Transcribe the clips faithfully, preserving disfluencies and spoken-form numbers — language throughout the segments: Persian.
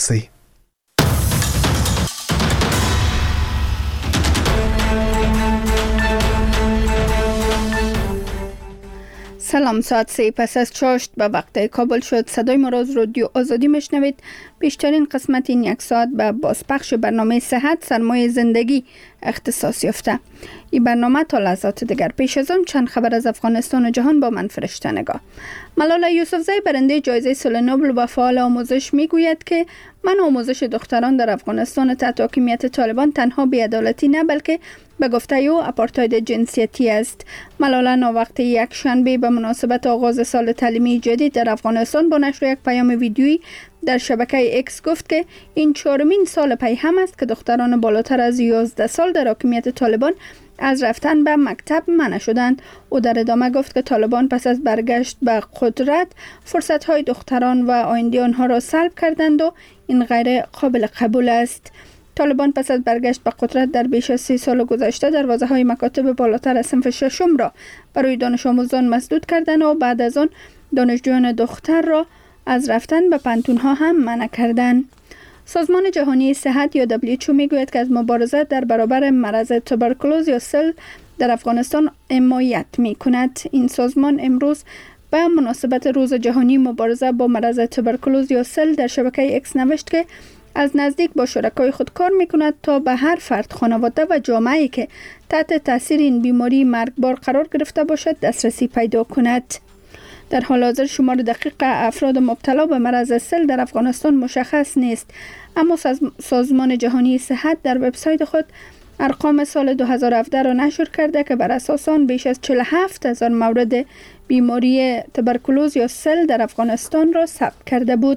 سی سلام، ساعت سه پس از چاشت به وقت کابل شد. صدای ما را از رادیو آزادی میشنوید. بیشترین قسمت این یک ساعت به بازپخش برنامه صحت سرمایه زندگی اختصاص یافته. این برنامه تا لحظات دیگر. پیش از آن چند خبر از افغانستان و جهان با من فرشته نگاه. ملاله یوسفزی برنده جایزه صلح نوبل و فعال آموزش میگوید که من آموزش دختران در افغانستان تحت حاکمیت طالبان تنها بی‌عدالتی نه بلکه به گفته او آپارتاید جنسیتی است. ملاله ناوقت یک شنبه به مناسبت آغاز سال تعلیمی جدید در افغانستان با نشر یک پیام ویدیویی در شبکه اکس گفت که این چهارمین سال پی هم است که دختران بالاتر از یازده سال در حاکمیت طالبان از رفتن به مکتب منع شدند. او در ادامه گفت که طالبان پس از برگشت به قدرت فرصت‌های دختران و آینده آنها را سلب کردند و این غیر قابل قبول است. طالبان پس از برگشت به قدرت در بیش از سی سال گذشته دروازه‌های مکاتب بالاتر از صنف ششم را برای دانش آموزان مسدود کردند و بعد از آن دانشجویان دختر را از رفتن به پانتون‌ها هم منع کردند. سازمان جهانی صحت یا دبلیو اچ او میگوید که از مبارزه در برابر مرض توبرکولوز یا سل در افغانستان حمایت می‌کند. این سازمان امروز به مناسبت روز جهانی مبارزه با مرض توبرکولوز یا سل در شبکه اکس نوشت که از نزدیک با شرکای خود کار می‌کند تا به هر فرد، خانواده و جامعه‌ای که تحت تاثیر این بیماری مرگبار قرار گرفته باشد دسترسی پیدا کند. در حال حاضر شمار دقیق افراد مبتلا به مرض سل در افغانستان مشخص نیست، اما سازمان جهانی صحت در وبسایت خود ارقام سال دو هزار و هفده را نشر کرده که بر اساس آن بیش از چهل و هفت هزار مورد بیماری توبرکولوز یا سل در افغانستان را ثبت کرده بود.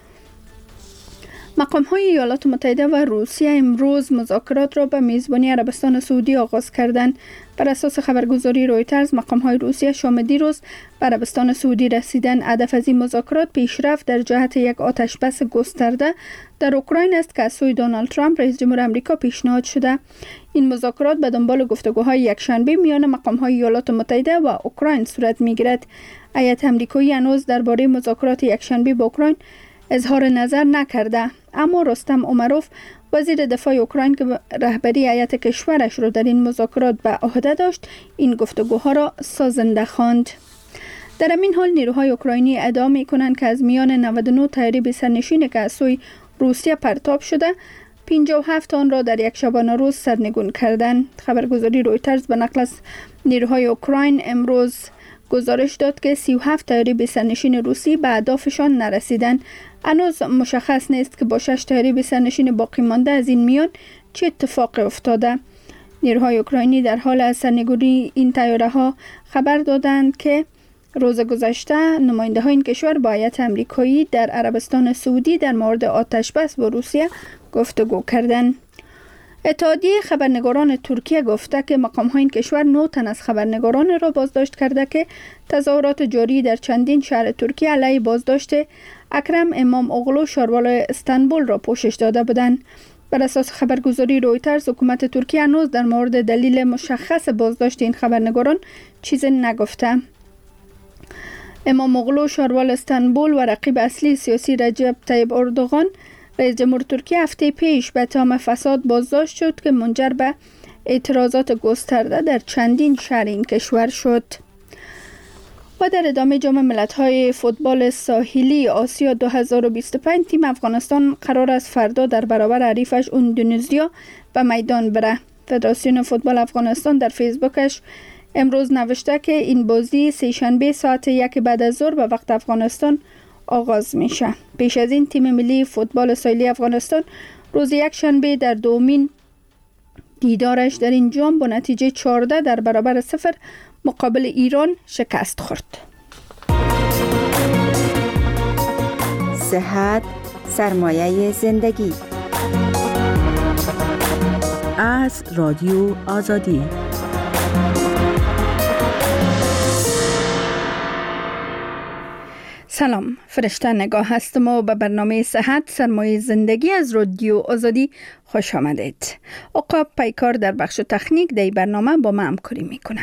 مقام‌های ایالات متحده و روسیه امروز مذاکرات را به میزبانی عربستان سعودی آغاز کردند. بر اساس خبرگزاری رویترز مقام‌های روسیه شام دیروز به عربستان سعودی رسیدند. هدف از این مذاکرات پیشرفت در جهت یک آتشبس گسترده در اوکراین است که از سوی دونالد ترامپ رئیس جمهور آمریکا پیشنهاد شده. این مذاکرات به دنبال گفتگوهای یکشنبه میان مقام‌های ایالات متحده و اوکراین صورت می‌گیرد. هیئت آمریکایی هنوز درباره مذاکرات یکشنبه با اوکراین اظهار نظر نکرده، اما رستم امروف وزیر دفاع اوکراین که رهبری هیئت کشورش را در این مذاکرات به عهده داشت این گفتگوها را سازنده خواند. در همین حال نیروهای اوکراینی ادعا می‌کنند که از میان نود و نه طیاره بی سرنشین که از سوی روسیه پرتاب شده پنجاه و هفت آن را در یک شبانه روز سرنگون کردند. خبرگزاری رویترز به نقل از نیروهای اوکراین امروز گزارش داد که سی و هفت طیاره بی سرنشین روسی به اهدافشان نرسیدند. هنوز مشخص نیست که با شش طیاره بی سرنشین باقی مانده از این میان چه اتفاقی افتاده. نیروهای اوکراینی در حال از سرنگونی این طیاره ها خبر دادند که روز گذشته نماینده های این کشور با هیئت آمریکایی در عربستان سعودی در مورد آتشبس با روسیه گفتگو کردند. اتحادیه خبرنگاران ترکیه گفته که مقام‌های این کشور نه تن از خبرنگاران را بازداشت کرده که تظاهرات جاری در چندین شهر ترکیه علیه بازداشت اکرم امام اغلو شاروال استانبول را پوشش داده بودند. بر اساس خبرگزاری رویترز حکومت ترکیه هنوز در مورد دلیل مشخص بازداشت این خبرنگاران چیزی نگفته. امام اغلو شاروال استانبول و رقیب اصلی سیاسی رجب طیب اردوغان رئیس جمهور ترکیه هفته پیش به اتهام فساد بازداشت شد که منجر به اعتراضات گسترده در چندین شهر این کشور شد. و در ادامه جام ملت‌های فوتبال ساحلی آسیا دو هزار و بیست و پنج تیم افغانستان قرار است فردا در برابر حریفش اندونزیا به میدان بره. فدراسیون فوتبال افغانستان در فیسبوکش امروز نوشته که این بازی سه شنبه ساعت یک بعد از ظهر به وقت افغانستان آغاز میشه. پیش از این تیم ملی فوتبال ساحلی افغانستان روز یک شنبه در دومین دیدارش در این جام با نتیجه چهارده در برابر صفر مقابل ایران شکست خورد. صحت سرمایه زندگی از رادیو آزادی. سلام، فرشته نگاه هستم و به برنامه صحت سرمایه زندگی از رادیو آزادی خوش آمدید. عقاب پیکار در بخش تکنیک در برنامه با ما همکاری میکنه.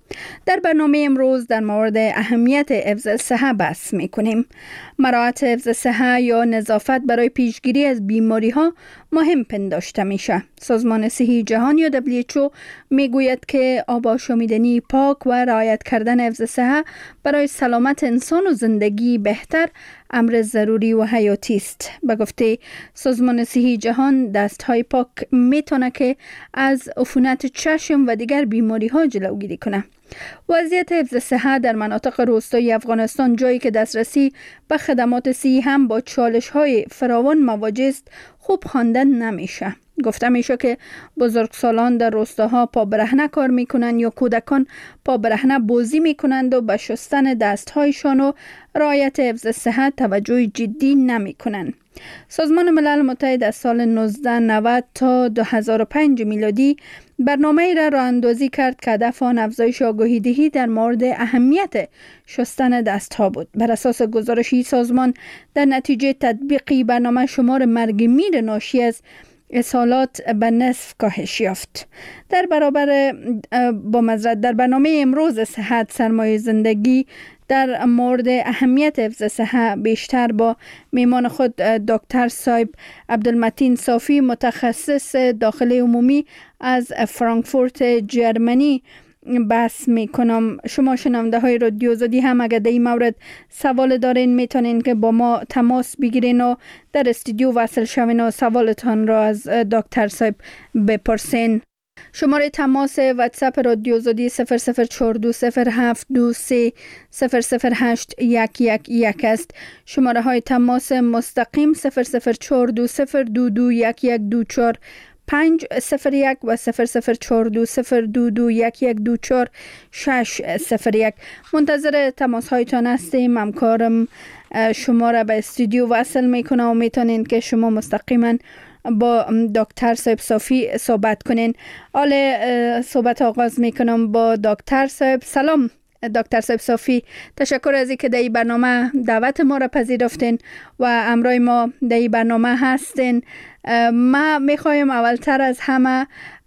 در برنامه امروز در مورد اهمیت حفظ صحه بحث می‌کنیم. مراعات حفظ صحه یا نظافت برای پیشگیری از بیماری‌ها مهم پنداشته میشه. سازمان صحی جهان یا دبلیو اچ او میگوید که آب آشامیدنی پاک و رعایت کردن حفظ صحه برای سلامت انسان و زندگی بهتر امر ضروری و حیاتی است. به گفته سازمان صحی جهان، دست‌های پاک میتونه که از عفونت چشم و دیگر بیماری‌ها جلوگیری کنه. وضعیت حفظ صحه در مناطق روستایی افغانستان، جایی که دسترسی به خدمات صحی هم با چالش‌های فراوان مواجه است، خوب خواندن نمیشه. گفته میشه که بزرگسالان در روستاها پا برهنه کار میکنند یا کودکان پا برهنه بازی میکنند و به شستن دستهایشان و رعایت حفظ صحت توجه جدی نمیکنند. سازمان ملل متحد از سال نوزده نود تا دو هزار و پنج میلادی برنامه‌ای را راه اندازی کرد که هدف آن افزایش آگاهی دهی در مورد اهمیت شستن دست‌ها بود. بر اساس گزارشی سازمان، در نتیجه تطبیقی برنامه شمار مرگ میر ناشی از اسهالات به نصف کاهش یافت. در برابر با مزرعه در برنامه امروز صحت سرمایه زندگی در مورد اهمیت حفظ صحه بیشتر با میمان خود دکتر صاحب عبدالمتین صافی، متخصص داخلی عمومی از فرانکفورت جرمنی بحث میکنم. شما شنونده های رادیو آزادی هم اگر در این مورد سوال دارین میتونین که با ما تماس بگیرین و در استودیو وصل شوین و سوالتان را از دکتر صاحب بپرسین. شماره تماس واتساپ رادیو آزادی صفر صفر چهار دو صفر هفت دو سه صفر صفر هشت یک یک یک است. شماره های تماس مستقیم صفر صفر چهار دو صفر دو دو یک یک دو چهار پنج صفر یک و صفر صفر چهار دو صفر دو دو یک یک دو چهار شش صفر یک. منتظر تماس هایتان هستیم. همکارم شما را به استودیو وصل میکنه و میتونین که شما مستقیما با دکتر صاحب صافی صحبت کنین. حال صحبت آغاز میکنم با دکتر صاحب. سلام دکتر صاحب صافی، تشکر از اینکه در این برنامه دعوت ما را پذیرفتین و همراه ما در این برنامه هستین. ما میخوایم اولتر از همه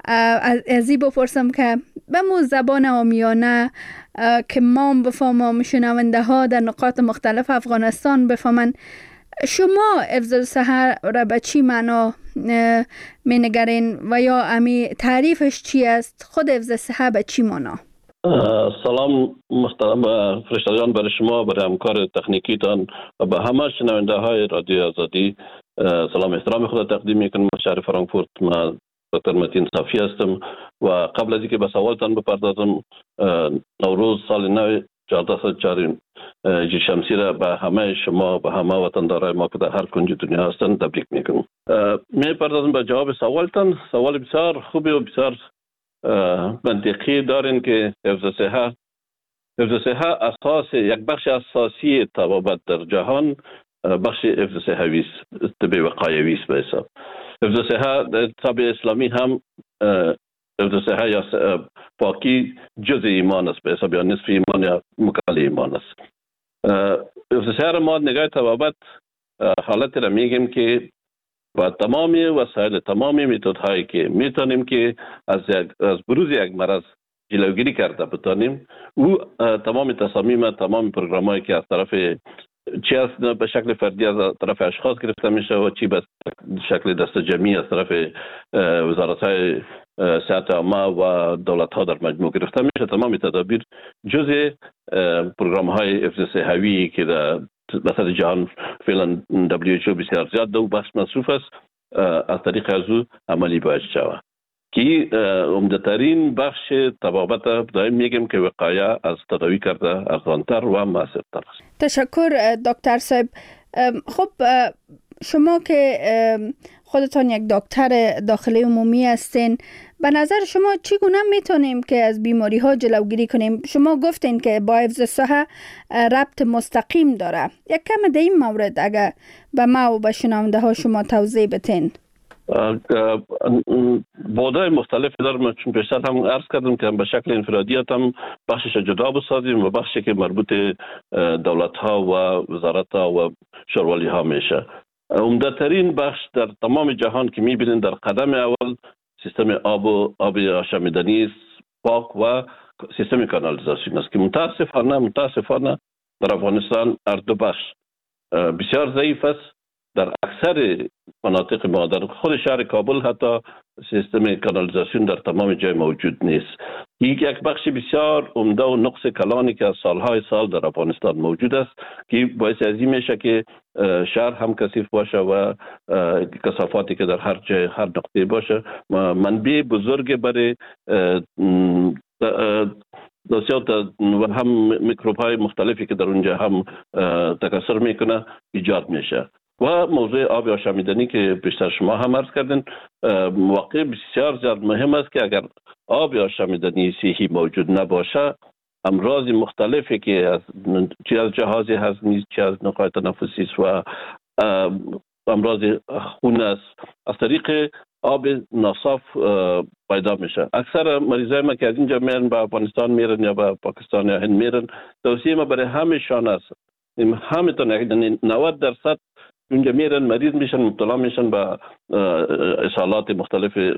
از این بپرسم که به مو زبان عامیانه که ما بفهمم، شنونده ها در نقاط مختلف افغانستان بفهمن، شما حفظ صحه را به چی معنا می نگرین و یا امی تعریفش چی است؟ خود حفظ صحه به چی معنا؟ سلام محترم فرشته جان، برای شما، برای همکار تکنیکیتان و به همه شنونده های رادیو آزادی سلام احترام خود تقدیم میکنم. شهر فرانکفورت، من دکتر متین صافی هستم و قبل از اینکه به سوالتان بپردازم، نوروز سال نو چهارده صد و چهار شمسی را به همه شما، به همه وطندارای ما که در هر کنج دنیا هستند تبریک میکنم. میپردازم به جواب سوالتان. سوال بسیار خوبی و بسیار منطقی دارین که حفظ صحه حفظ صحه اساس، یک بخش اساسی طبابت در جهان بخش حفظ صحوی است، طب وقایوی است. به حساب حفظ صحه در طب اسلامی هم حفظ صحه یا پاکی جزء ایمان است، به حساب یا نصف ایمان یا مکمل ایمان است. حفظ صحه را ما نگاه طبابت حالت را میگیم که و تمامی وسایل، تمامی متد هایی که میتونیم که از از بروز یک مرض جلوگیری کرده بتانیم، او تمام تصامیم، تمام پروگرام هایی که از طرف چی از به شکل فردی از طرف اشخاص گرفته میشه و چی به شکل دست جمعی از طرف وزارت های صحت عامه و دولت ها در مجموع گرفته میشه، تمام تدابیر جزء پروگرام های حفظ صحوی که در بساط جهان فعلا دبلیو اچ او بسیار زیاد دو بخش مصروف است، از طریق از او عملی باید شود که عمده‌ترین بخش طبابت دائم میگیم که وقایه از تداوی کرده ارزانتر و موثرتر است. تشکر دکتر صاحب. خب شما که خودتان یک دکتر داخلی عمومی هستین، به نظر شما چگونه میتونیم که از بیماری ها جلوگیری کنیم؟ شما گفتین که با حفظ صحه ربط مستقیم داره. یک کم در این مورد اگر به ما و به شنونده ها شما توضیح بتین. بودای مختلفی دارم، چون پیشتر هم عرض کردم که به شکل انفرادیت هم بخشش جدا بسازیم و بخشی که مربوط دولت ها و وزارت ها و شوروالی ها میشه. عمده ترین بخش در تمام جهان که میبینین در قدم اول سیستم آب و آب آشامیدنی پاک و سیستم کانالیزاسیون است که متاسفانه متاسفانه در افغانستان هر دو بخش بسیار ضعیف است. در اکثر مناطق ما در خود شهر کابل حتی سیستم کانالیزاسیون در تمام جای موجود نیست. یک یک بخش بسیار عمده و نقص کلانی که از سالهای سال در افغانستان موجود است که باعث از این میشه که شهر هم کثیف باشه و کثافاتی که در هر جای هر نقطه باشه منبع بزرگ برای دوسیات و هم میکروب های مختلفی که در اونجا هم تکثر میکنه ایجاد میشه. و موضوع آب آشامیدنی که بیشتر شما هم عرض کردین واقع بسیار زیاد مهم است که اگر آب آشامیدنی صحیح موجود نباشه امراض مختلفی که از چی از جهاز هضمی چی از نخاع تنفسی و امراض خون است از طریق آب ناصاف پیدا میشه. اکثر مریضای ما که از اینجا میرن به افغانستان میرن یا به پاکستان یا هند میرن توصیه ما برای همشان است همه تون نود درصد اونجا میرن مریض میشن مبتلا میشن به اسهالات مختلف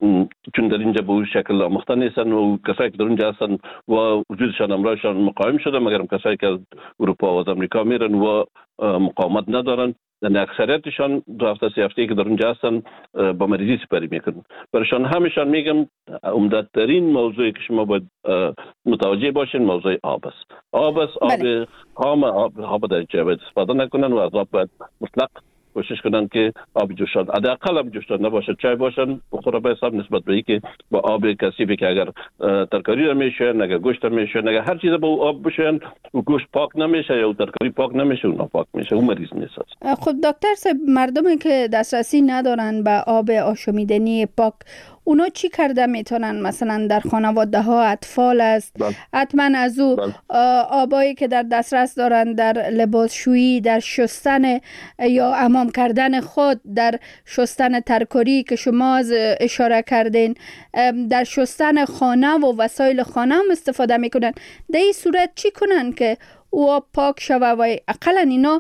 چون در اینجا به اون شکل آموخته نیستن و کسایی که در اونجا هستن و وجودشان امراضشان مقاوم شده مگر کسایی که از اروپا و از امریکا میرن و مقاومت ندارن یعنی اکثریتشان دو هفته سه هفته که در اونجا هستن با مریضی سپری میکنن. برایشان همیشان میگم عمده‌ترین موضوعی که شما باید متوجه باشین موضوع آب است. آب است آب خام آب آب در جای باید استفاده نکنن و از آب باید مطلق کوشش کنن که آب جوشان حداقل آب جوشان نباشه چای باشن بخوره به حساب نسبت به اینکه با آب کثیفی که اگر ترکاری را میشه اگر گوشت را میشه اگر هر چیز با آب بشن و گوشت پاک نمیشه یا ترکاری پاک نمیشه و ناپاک میشه اون مریض نیست. خب دکتر صاحب مردمی که دسترسی ندارن به آب آشامیدنی پاک اونا چی کرده میتونن؟ مثلا در خانواده ها اطفال است حتما از او آبایی که در دسترس دارن در لباسشویی در شستن یا حمام کردن خود در شستن ترکاری که شما اشاره کردین در شستن خانه و وسایل خانه هم استفاده میکنن. در این صورت چی کنن که او آب پاک شوه و اقلا اینا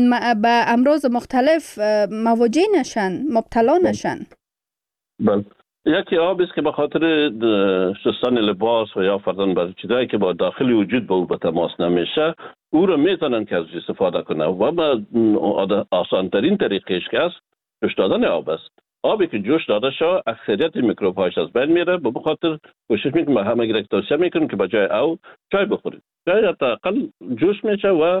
به امراض مختلف مواجه نشن مبتلا نشن؟ بله یکی آب است که به خاطر شستن لباس و یا فرضاً بعضی چیزایی که با داخلی وجود با او به تماس نمیشه او رو میتونن که از استفاده کنه و با آسان ترین طریقش که است جوش دادن آب است. آبی که جوش داده شد اکثریت میکروب هاش از بین میره به بخاطر کوشش میکنم و همه گرک توصیه میکنم که به جای او چای بخورید. چای حداقل جوش میشه و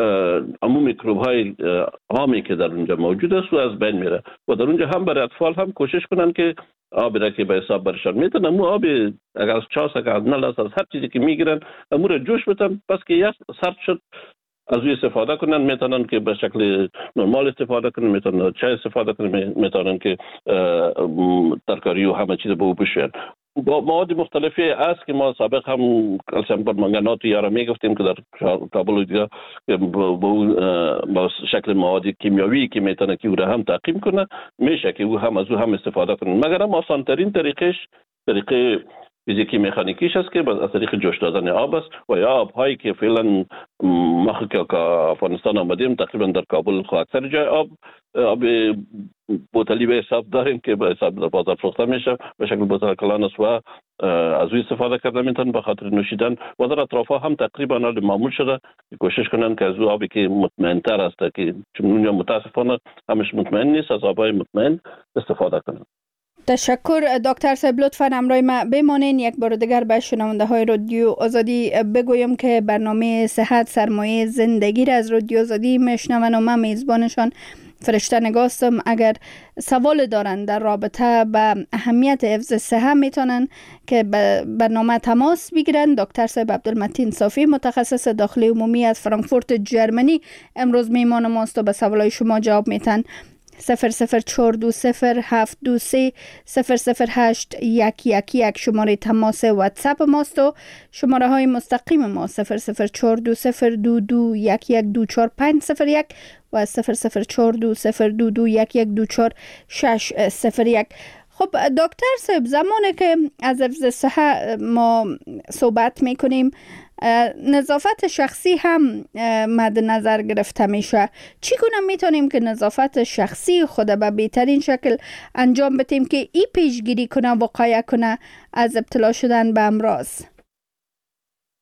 عموم میکروب های عامی که در اونجا موجود است و از بین میره و در اونجا هم برای اطفال هم کوشش کنن که آبی را که به حساب برشان میتونن امو آبی اگر از چاس اگر از نل از هر چیزی که میگیرن امو را جوش بتن پس که یک سرد شد از اوی استفاده کنن میتونن که به شکل نرمال استفاده کنن میتونن چای استفاده کنن میتونن که ترکاری و همه چیز به او بشوین. با مواد مختلفی است که ما سابق هم کلسیم پرمنگانات یارا میگفتیم که در کابل و دیگه با شکل مواد کیمیاوی که میتونه که او را هم تعقیم کنه میشه که او هم از او هم استفاده کنه مگر هم آسان ترین طریقش طریقه فیزیکی مکانیکیش است که از طریق جوش دادن آب است و یا آب هایی که فعلا ما که افغانستان آمدیم تقریبا در کابل خو اکثر جای آب آب بوتلی به حساب داریم که به حساب در بازار فروخته میشه به شکل بوتل کلان است و از او استفاده کرده میتونن به خاطر نوشیدن و در اطراف هم تقریبا حال معمول شده کوشش کنن که از او آبی که مطمئن تر است که چون اونجا متاسفانه همش مطمئن نیست از آبای مطمئن استفاده کنن. تشکر دکتر صاحب لطفاً همراه ما بمانین. یک بار دیگر به شنونده های رادیو آزادی بگویم که برنامه صحت سرمایه زندگی را از رادیو آزادی میشنون و من میزبانشان فرشته نگاستم. اگر سوال دارن در رابطه با اهمیت حفظ صحت میتونن که برنامه تماس بگیرن. دکتر صاحب عبدالمتین صافی متخصص داخلی عمومی از فرانکفورت جرمنی امروز میمان ماست و به سوالای شما جواب میتن. صفر صفر چهار دو صفر هفت دو سه صفر صفر هشت یک یک یک شماره تماس واتساپ ماست و شماره های مستقیم ما صفر صفر چهار دو صفر دو دو یک یک دو چهار پنج صفر یک و صفر صفر چهار دو صفر دو دو یک یک دو چهار شش صفر یک. خب دکتر صاحب زمانی که از حفظ صحت ما صحبت میکنیم نظافت شخصی هم مد نظر گرفته میشه. چگونه میتونیم که نظافت شخصی خود به بهترین شکل انجام بدیم که ای پیشگیری کنه وقایه کنه از ابتلا شدن به امراض؟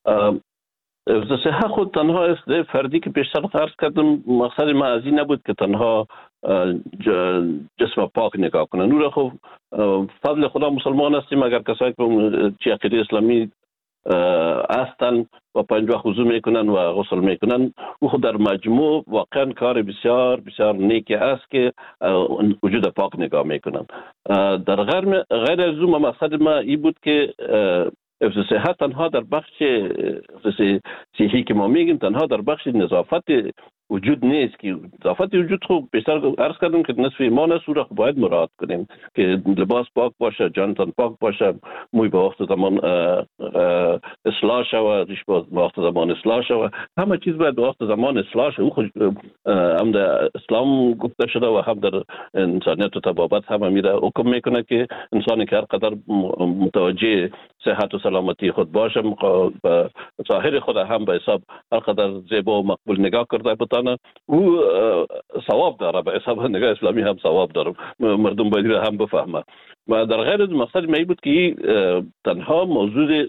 حفظ صحت خود تنها است فردی که پیشتر عرض کردم، مقصد ما از این نبود که تنها جسم پاک نگاه کنن. نور خب فضل خدا مسلمان هستیم، اگر کسایی که چی عقیده اسلامی هستن و پنج وقت وضو میکنن و غسل میکنن، او خود در مجموع واقعا کار بسیار بسیار نیکی است که وجود پاک نگاه میکنن. در غیر غیر از اون مقصد ما این بود که حفظ صحت تنها در بخش صحی که ما میگیم تنها در بخش نظافت وجود نیست، که نظافت وجود خوب بیشتر عرض کردم که نصف ایمان است، او را باید مراعات کنیم که لباس پاک باشه، جانتان پاک باشه، موی به وقت زمان اصلاح شود، ریش به وقت زمان اصلاح شود، همه چیز باید به وقت زمان اصلاح شود. او خود هم در اسلام گفته شده و هم در انسانیت و طبابت هم میره حکم میکنه که انسانی که هر قدر متوجه صحت و سلامتی خود باشه، به ظاهر خود هم به حساب هر قدر زیبا و مقبول نگاه کرده بتانه، او ثواب داره، به حساب نگاه اسلامی هم ثواب داره، مردم باید هم بفهمه. و در غیر از مقصد می بود که تنها موضوع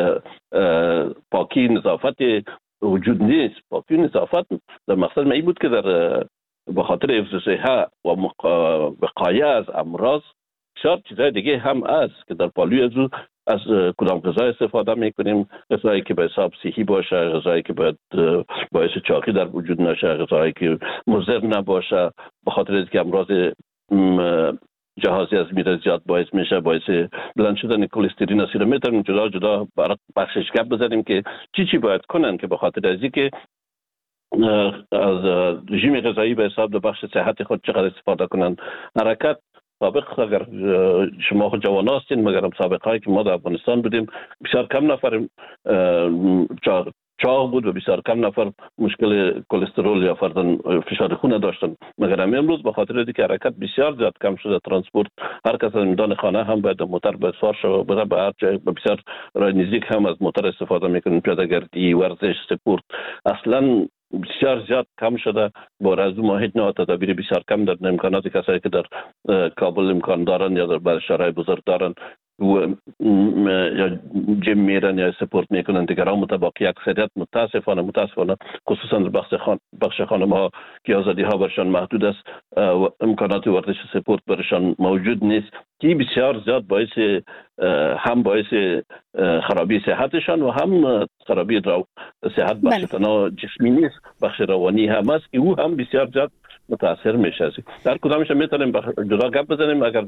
پاکی نظافت وجود نیست. پاکی نظافت در مقصد می بود که در به خاطر حفظ صحت و وقایه از امراض بسیار چیزهای دیگه هم است که در پالوی از از کدام غذا استفاده میکنیم، غذایی که به حساب صحی باشه، غذایی که باید باعث چاقی در وجود نشه، غذایی که مضر نباشه، به خاطر اینکه امراض جهازی از میره زیاد باعث میشه، باعث بلند شدن کلسترول است. میتونیم جدا جدا بخشش گپ بزنیم که چی چی باید کنن که به خاطر از اینکه از رژیم غذایی به حساب در بخش صحت خود چقدر استفاده کنن. حرکت سابق اگر شما خود جوان هستین، مگر هم سابقه هایی که ما در افغانستان بودیم بسیار کم نفر چاق بود و بسیار کم نفر مشکل کلسترول یا فرضاً فشار خون داشتن. مگر هم امروز به خاطر اینکه حرکت بسیار زیاد کم شده، ترانسپورت هر کس از میدان خانه هم باید موتر باید سوار شود، بره به هر جای بسیار راه نزدیک هم از موتر استفاده میکنن، پیاده‌گردی، ورزش، سپورت اصلا بسیار زیاد کم شده. با رزو ما هیچ نوع تدابیر بسیار کم در امکانات کسایی که در کابل امکان دارن یا در شهرهای بزرگ دارن و یا جیم میرن یا سپورت میکنن، دیگران متباقی اکثریت متاسفانه متاسفانه خصوصا در بخش خان بخش خانم ها که آزادی ها برشان محدود است و امکانات ورزش سپورت برشان موجود نیست، که بسیار زیاد باعث هم باعث خرابی صحتشان و هم خرابی صحت بخش تنها جسمی نیست، بخش روانی هم است که او هم بسیار زیاد متاثر میشه. در کدامش میتونیم جدا گپ بزنیم. اگر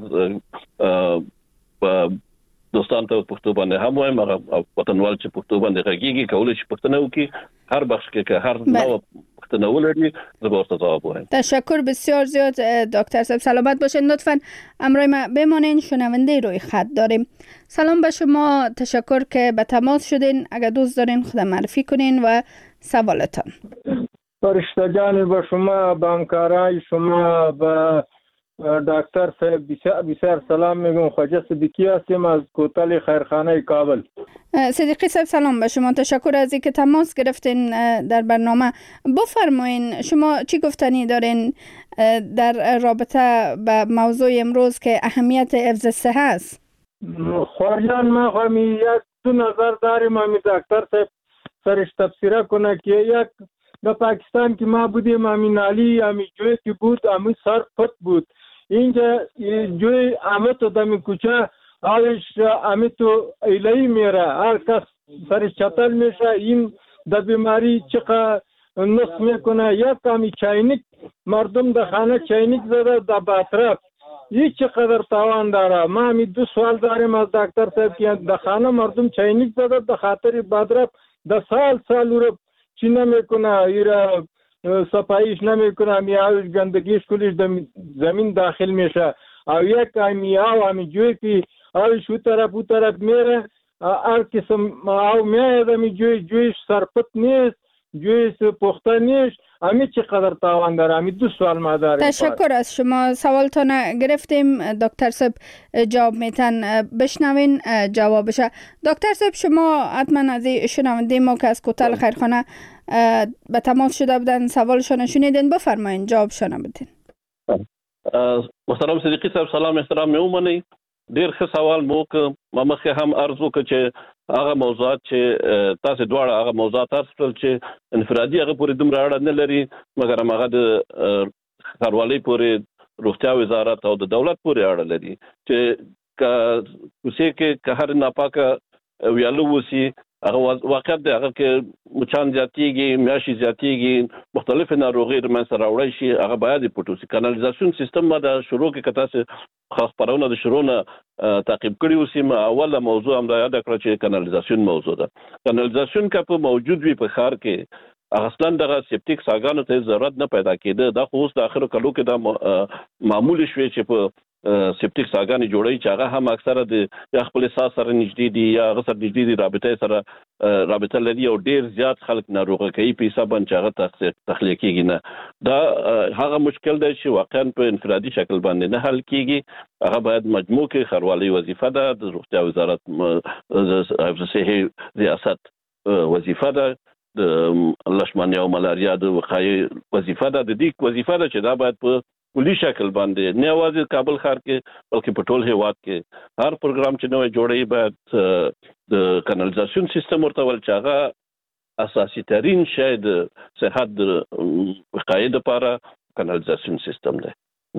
دوستان ته پښتو باندې هم وایم، هغه وطنوال چې پښتو باندې غږیږي کولای شي پښتنه وکړي، هر بخش کې که هر نوع پښتنه ولري زه به ورته ځواب وایم. تشکر بسیار زیاد دکتر صاحب، سلامت باشین. لطفاً همراه ما بمانین، شنونده روی خط داریم. سلام به شما، تشکر که به تماس شدین. اگر دوست دارین خود معرفی کنین و سوالتان. فرشته جان به شما، به همکارای شما، به دکتر صاحب بسیار بسیار سلام میگم. خواجه صدیقی هستم از کوتل خیرخانه کابل. صدیقی صاحب سلام به شما، تشکر از اینکه تماس گرفتین در برنامه. بفرمایین شما چی گفتنی دارین در رابطه با موضوع امروز که اهمیت حفظ صحت است؟ خواجان ما خواهی یک دو نظر داریم، همی دکتر صاحب سرش تفسیره کنه که یک در پاکستان که ما بودیم همی نالی همی جوی که بود همی سر پت بود، اینجا جوی همه تو دمی کوچه آوش همه تو ایلهی میره، هر کس سرش چطل میشه. این در بیماری چقدر نصف میکنه. یک همی چاینک مردم در خانه چاینک زده در باطرف، این چقدر تاوان داره. ما همی دو سوال داریم از دکتر صاحب که در خانه مردم چاینک زده در خاطر باطرف، در سال سال رو چی نمیکنه، ایرا صفاییش نمیکنه، میاوش گندگیش کلیش زمین داخل میشه. او یک میاو همی جوی که اوش او طرف او طرف میره، هر قسم او میاید همی جوی جویش سرپت نیست، جویش پخته نیست. همی چقدر تاوان داره. همی دو سوال ما داریم. تشکر از شما، سوالتان گرفتیم. دکتر صاحب جواب میتن بشنوین جوابشه. دکتر صاحب شما حتما از شنونده ما که از کوتل خیرخانه به تماس شده بودن سوالشان شنیدین، بفرمایین جوابشان بدین. محترم صدیقی صاحب سلام احترام میومنی. ډیر ښه سوال مو که ما مخکې هم عرض وکړ چې هغه موضوعات چې تاسو دواړه هغه موضوعات تاسو چې انفرادي هغه پورې دومره اړه نه لري مګر هغه د ښاروالۍ پورې روغتیا وزارت او د دولت پورې اړه لري چې کوڅه کې که هر ناپاکه ویالو وسی هغه واقعیت دی هغه کې مچان زیاتېږي میاشي زیاتېږي مختلف ناروغي رمن سره راوړی شي هغه باید پټو سي کانالیزاسیون سیستم ما د شروع کې کته سه خاص پرونه د شروع نه تعقیب کړی اوسې ما اوله موضوع هم دا یاد کړ چې کانالیزاسیون موضوع ده کانالیزاسیون کا په موجود وي په خار کې اصلا دغه سپټیک ساګانو ته ضرورت نه پیدا کېده دا خو اوس د اخر کلو کې دا معمول شوی چې په سپټیک ساګانې جوړي چې هغه هم اکثره د خپل ساس سره نږدې دي یا غسر نږدې دي رابطه سره رابطه لري او ډیر زیات خلک ناروغه کوي په حساب باندې هغه تخلیق کیږي نه دا هغه مشکل دی چې واقعا په انفرادي شکل باندې نه حل کیږي هغه باید مجموع کې ښاروالۍ وظیفه ده د روغتیا وزارت حفظ صحي ریاست وظیفه ده د لشمانیا او ملاریا د وقایې وظیفه ده د دې وظیفه ده چې دا باید په کلی شکل باندې نه یوازې کابل ښار کې بلکې په ټول هیواد کې هر پروګرام چې نوې جوړي باید د کانالیزاسیون سیستم ورته ول چې هغه اساسي ترين شی د صحت د وقایې لپاره کانالیزاسیون سیستم دی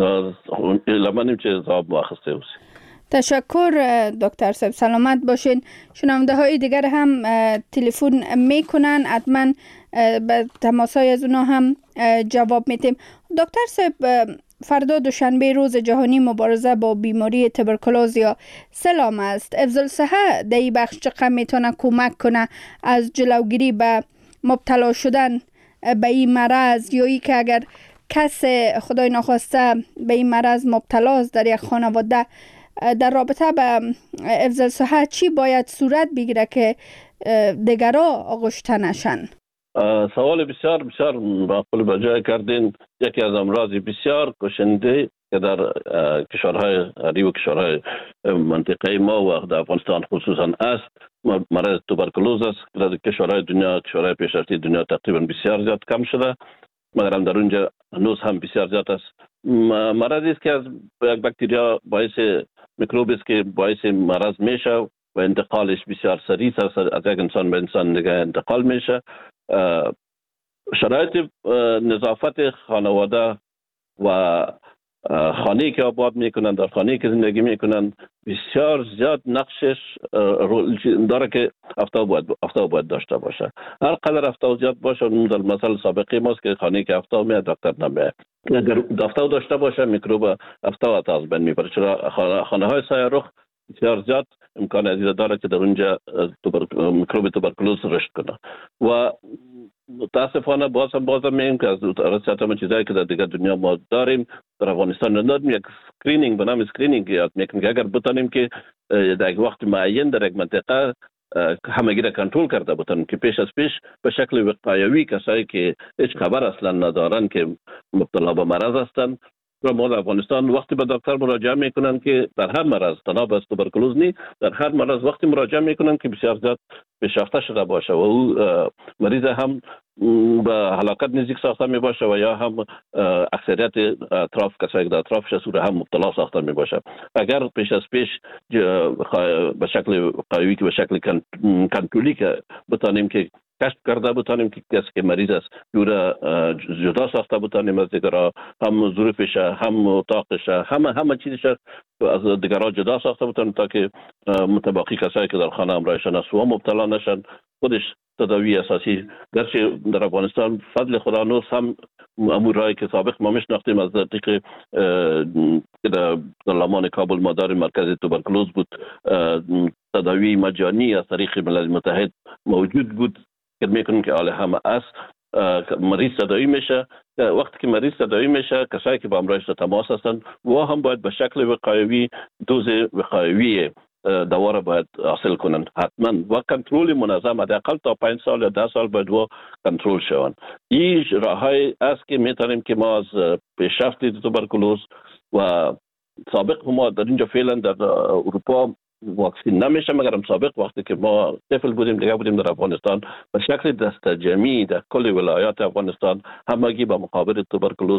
لمنیم چې ځواب واخسته اوسه. تشکر دکتر صاحب سلامت باشین. شنونده های دیگر هم تلفن میکنن حتما به تماسای از اونا هم جواب میتیم. دکتر صاحب فردا دوشنبه روز جهانی مبارزه با بیماری توبرکولوز یا سلام است. افضل صحه در این بخش چقدر میتونه کمک کنه از جلوگیری به مبتلا شدن به این مرض یا ای که اگر کس خدای ناخواسته به این مرض مبتلاست در یک خانواده در رابطه به افضل صحه چی باید صورت بگیره که دیگرها آغشته نشن؟ سوال بسیار بسیار معقول به جای کردین. یکی از امراض بسیار کشنده که در کشورهای غریب و کشورهای منطقه ما و در افغانستان خصوصا است مرض توبرکلوز است. در کشورهای دنیا کشورهای پیشرفته دنیا تقریبا بسیار زیاد کم شده مگر هم در اونجا هنوز هم بسیار زیاد است. مرضی است که از یک باکتریا باعث میکروبی است که باعث مرض میشه و انتقالش بسیار سریع است از یک انسان به انسان دیگه انتقال میشه. شرایط نظافت خانواده و خانه‌ای که آباد میکنن در خانه‌ای که زندگی میکنن بسیار زیاد نقشش داره که افتاو باید افتاو باید داشته باشه. هر قدر افتاو زیاد باشه در مثال سابقه ماست که خانه‌ای که افتاو میاد دکتر نمیاد. اگر افتاو داشته باشه میکروب افتاو از بین میبره. چرا خانه‌های سایه‌رخ بسیار زیاد امکان ازیده داره که در اونجا میکروب توبرکلوز رشد کنه و متاسفانه باز هم باز هم میگیم که از رسیت همه چیزایی که در دیگر دنیا ما داریم در افغانستان نداریم. یک سکرینینگ به نام سکرینینگ یاد میکنیم که اگر بتانیم که در یک وقت معین در یک منطقه همگی را کنترل کرده بودن که پیش از پیش به شکل وقایوی کسایی که هیچ خبر اصلا ندارن که مبتلا به مرض هستند و ما در افغانستان وقتی به دکتر مراجعه میکنن که در هر مرض تنها بس توبرکلوز نی در هر مرض وقتی مراجعه میکنن که بسیار زیاد پیشرفته شده باشه و او مریض هم به هلاکت نزدیک ساخته می باشه و یا هم اکثریت اطراف کسایی که در اطرافش سوره هم مبتلا ساخته می باشه. اگر پیش از پیش به شکل قوی که به شکل کنترلی که بتانیم که کشف کرده بتانیم که کسی که مریض است جوره جدا ساخته بتانیم از دیگرها هم ظروفش هم اتاقش همه همه چیزش از دیگرها جدا ساخته بتانیم تا که متباقی کسایی که در خانه همراهشان است و مبتلا نشن. خودش تداوی اساسی گرچه در افغانستان فضل خدا نوس هم امورایی که سابق ما میشناختیم از طریق که در دلامان کابل ما داریم مرکز توبرکلوز بود تداوی مجانی از طریق ملل متحد موجود بود که میکنیم که حال همه است مریض تداوی میشه. وقتی که مریض تداوی میشه کسایی که با همراهش تماس هستند و هم باید به شکل وقایوی دوز وقایوی دوا را باید حاصل کنن حتما و کنترل منظم حداقل تا پنج سال یا ده سال باید و کنترل شون. این راههای است که میتونیم که ما از پیشرفت توبرکلوز و سابق ما در اینجا فعلا در اروپا واکسین نمیشه، مگر سابق وقتی که ما طفل بودیم دیگه بودیم در افغانستان به شکل دست جمعی در کل ولایات افغانستان همگی با مقابل توبرکلوز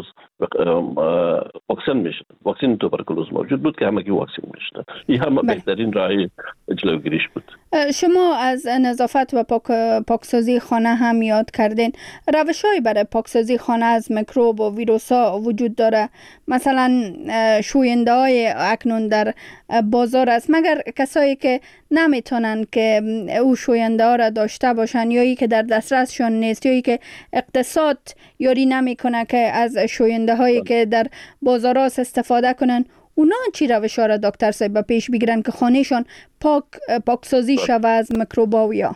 واکسن میشد. واکسن توبرکلوز موجود بود که همگی واکسن میشد. این هم بهترین راه جلوگیریش بود. شما از نظافت و پاک پاکسازی خانه هم یاد کردین. روش‌هایی برای پاکسازی خانه از میکروب و ویروس‌ها وجود داره. مثلا شوینده‌های اکنون در بازار است، مگر کسایی که نمیتونن که او شوینده را داشته باشن یا ای که در دسترسشان نیست یا ای که اقتصاد یاری نمیکنه که از شوینده هایی که در بازار است استفاده کنن، اونا چی روش ها را دکتر صاحب پیش بگیرن که خانهشان پاک پاکسازی شود از میکروب‌ها؟